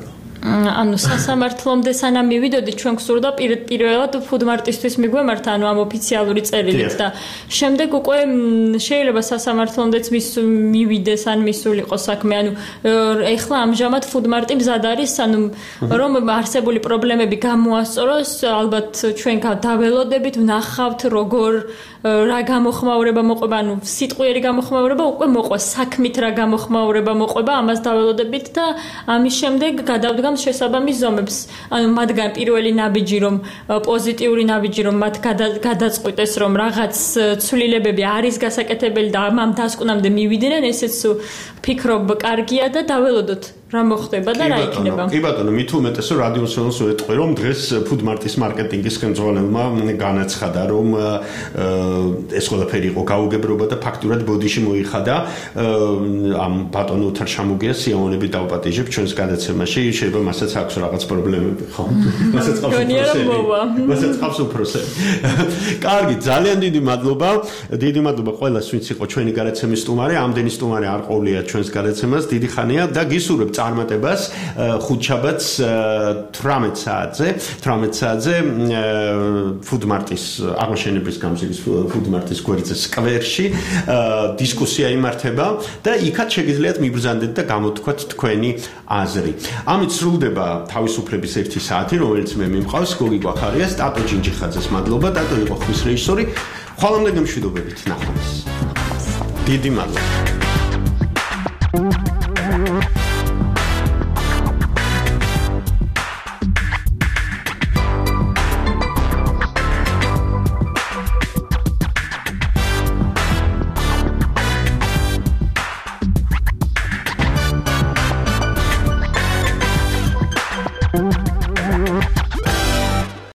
ანუ სასამართლომდე სანამ მივიდოდი ჩვენ გსურდა პირველად ფუდმარტისთვის მიგვემართა ანუ ამ ოფიციალური წერილით და შემდეგ უკვე შეიძლება სასამართლომდეც მივიდეს ან მისულიყო საქმე ანუ ეხლა ამჟამად ფუდმარტი მზად არის ანუ რომ არსებული პრობლემები გამოასწოროს ალბათ ჩვენ დავველოდებით ვნახავთ როგორ რა გამოხმაურება მოყვება ანუ სიტყვიერი გამოხმაურება უკვე მოყვა საქმით რა გამოხმაურება მოყვება ამას დაველოდებით და ამის შემდეგ გადავდგამთ შესაბამის ზომებს ანუ მათგან პირველი ნაბიჯი რომ პოზიტიური ნაბიჯი რომ მათ გადაწყვიტეს რომ რაღაც ცვლილებები არის გასაკეთებელი და ამ დასკვნამდე მივიდნენ ესეც ფიქრობ კარგია და დაველოდოთ რა მოხდება და რა იქნება. კი ბატონო, მით უმეტეს რომ რადიოსონოს ვეტყვი რომ დღეს ფუდმარტის მარკეტინგის ხელმძღვანელმა განაცხადა რომ ეს ყველაფერი იყო გაუგებრობა და ფაქტურად ბოდიში მოიხადა ამ ბატონო თარ შამუგიას სიამოვნებით დავპატიჟებ ჩვენს გადაცემაში შეიძლება მასაც აქვს რაღაც პრობლემები ხო? მასაც ყავს უფროსები. მასაც ყავს უფროსები. კარგი, ძალიან დიდი მადლობა. დიდი მადლობა ყველას ვინც იყო ჩვენი გადაცემის სტუმარი. ამდენი სტუმარი არ ყოლია ჩვენს გადაცემას. დიდი ხანია და გისურვებთ წარმატებას ხუთშაბათს თვრამეტ საათზე თვრამეტ საათზე ფუდმარტის აღმაშენებლის გამზირის ფუდმარტის გვერდზე სკვერში დისკუსია იმართება და იქაც შეგიძლიათ მიბრძანდეთ და გამოთქვათ თქვენი აზრი. ამით სრულდება თავისუფლების ერთი საათი, რომელიც მე მიმყავს გოგი გვახარია, სტატო ჯინჯიხაძეს მადლობა, სტატო იყო ხმის რეჟისორი. ხვალამდე გემშვიდობებით ნახვამდის. დიდი მადლობა.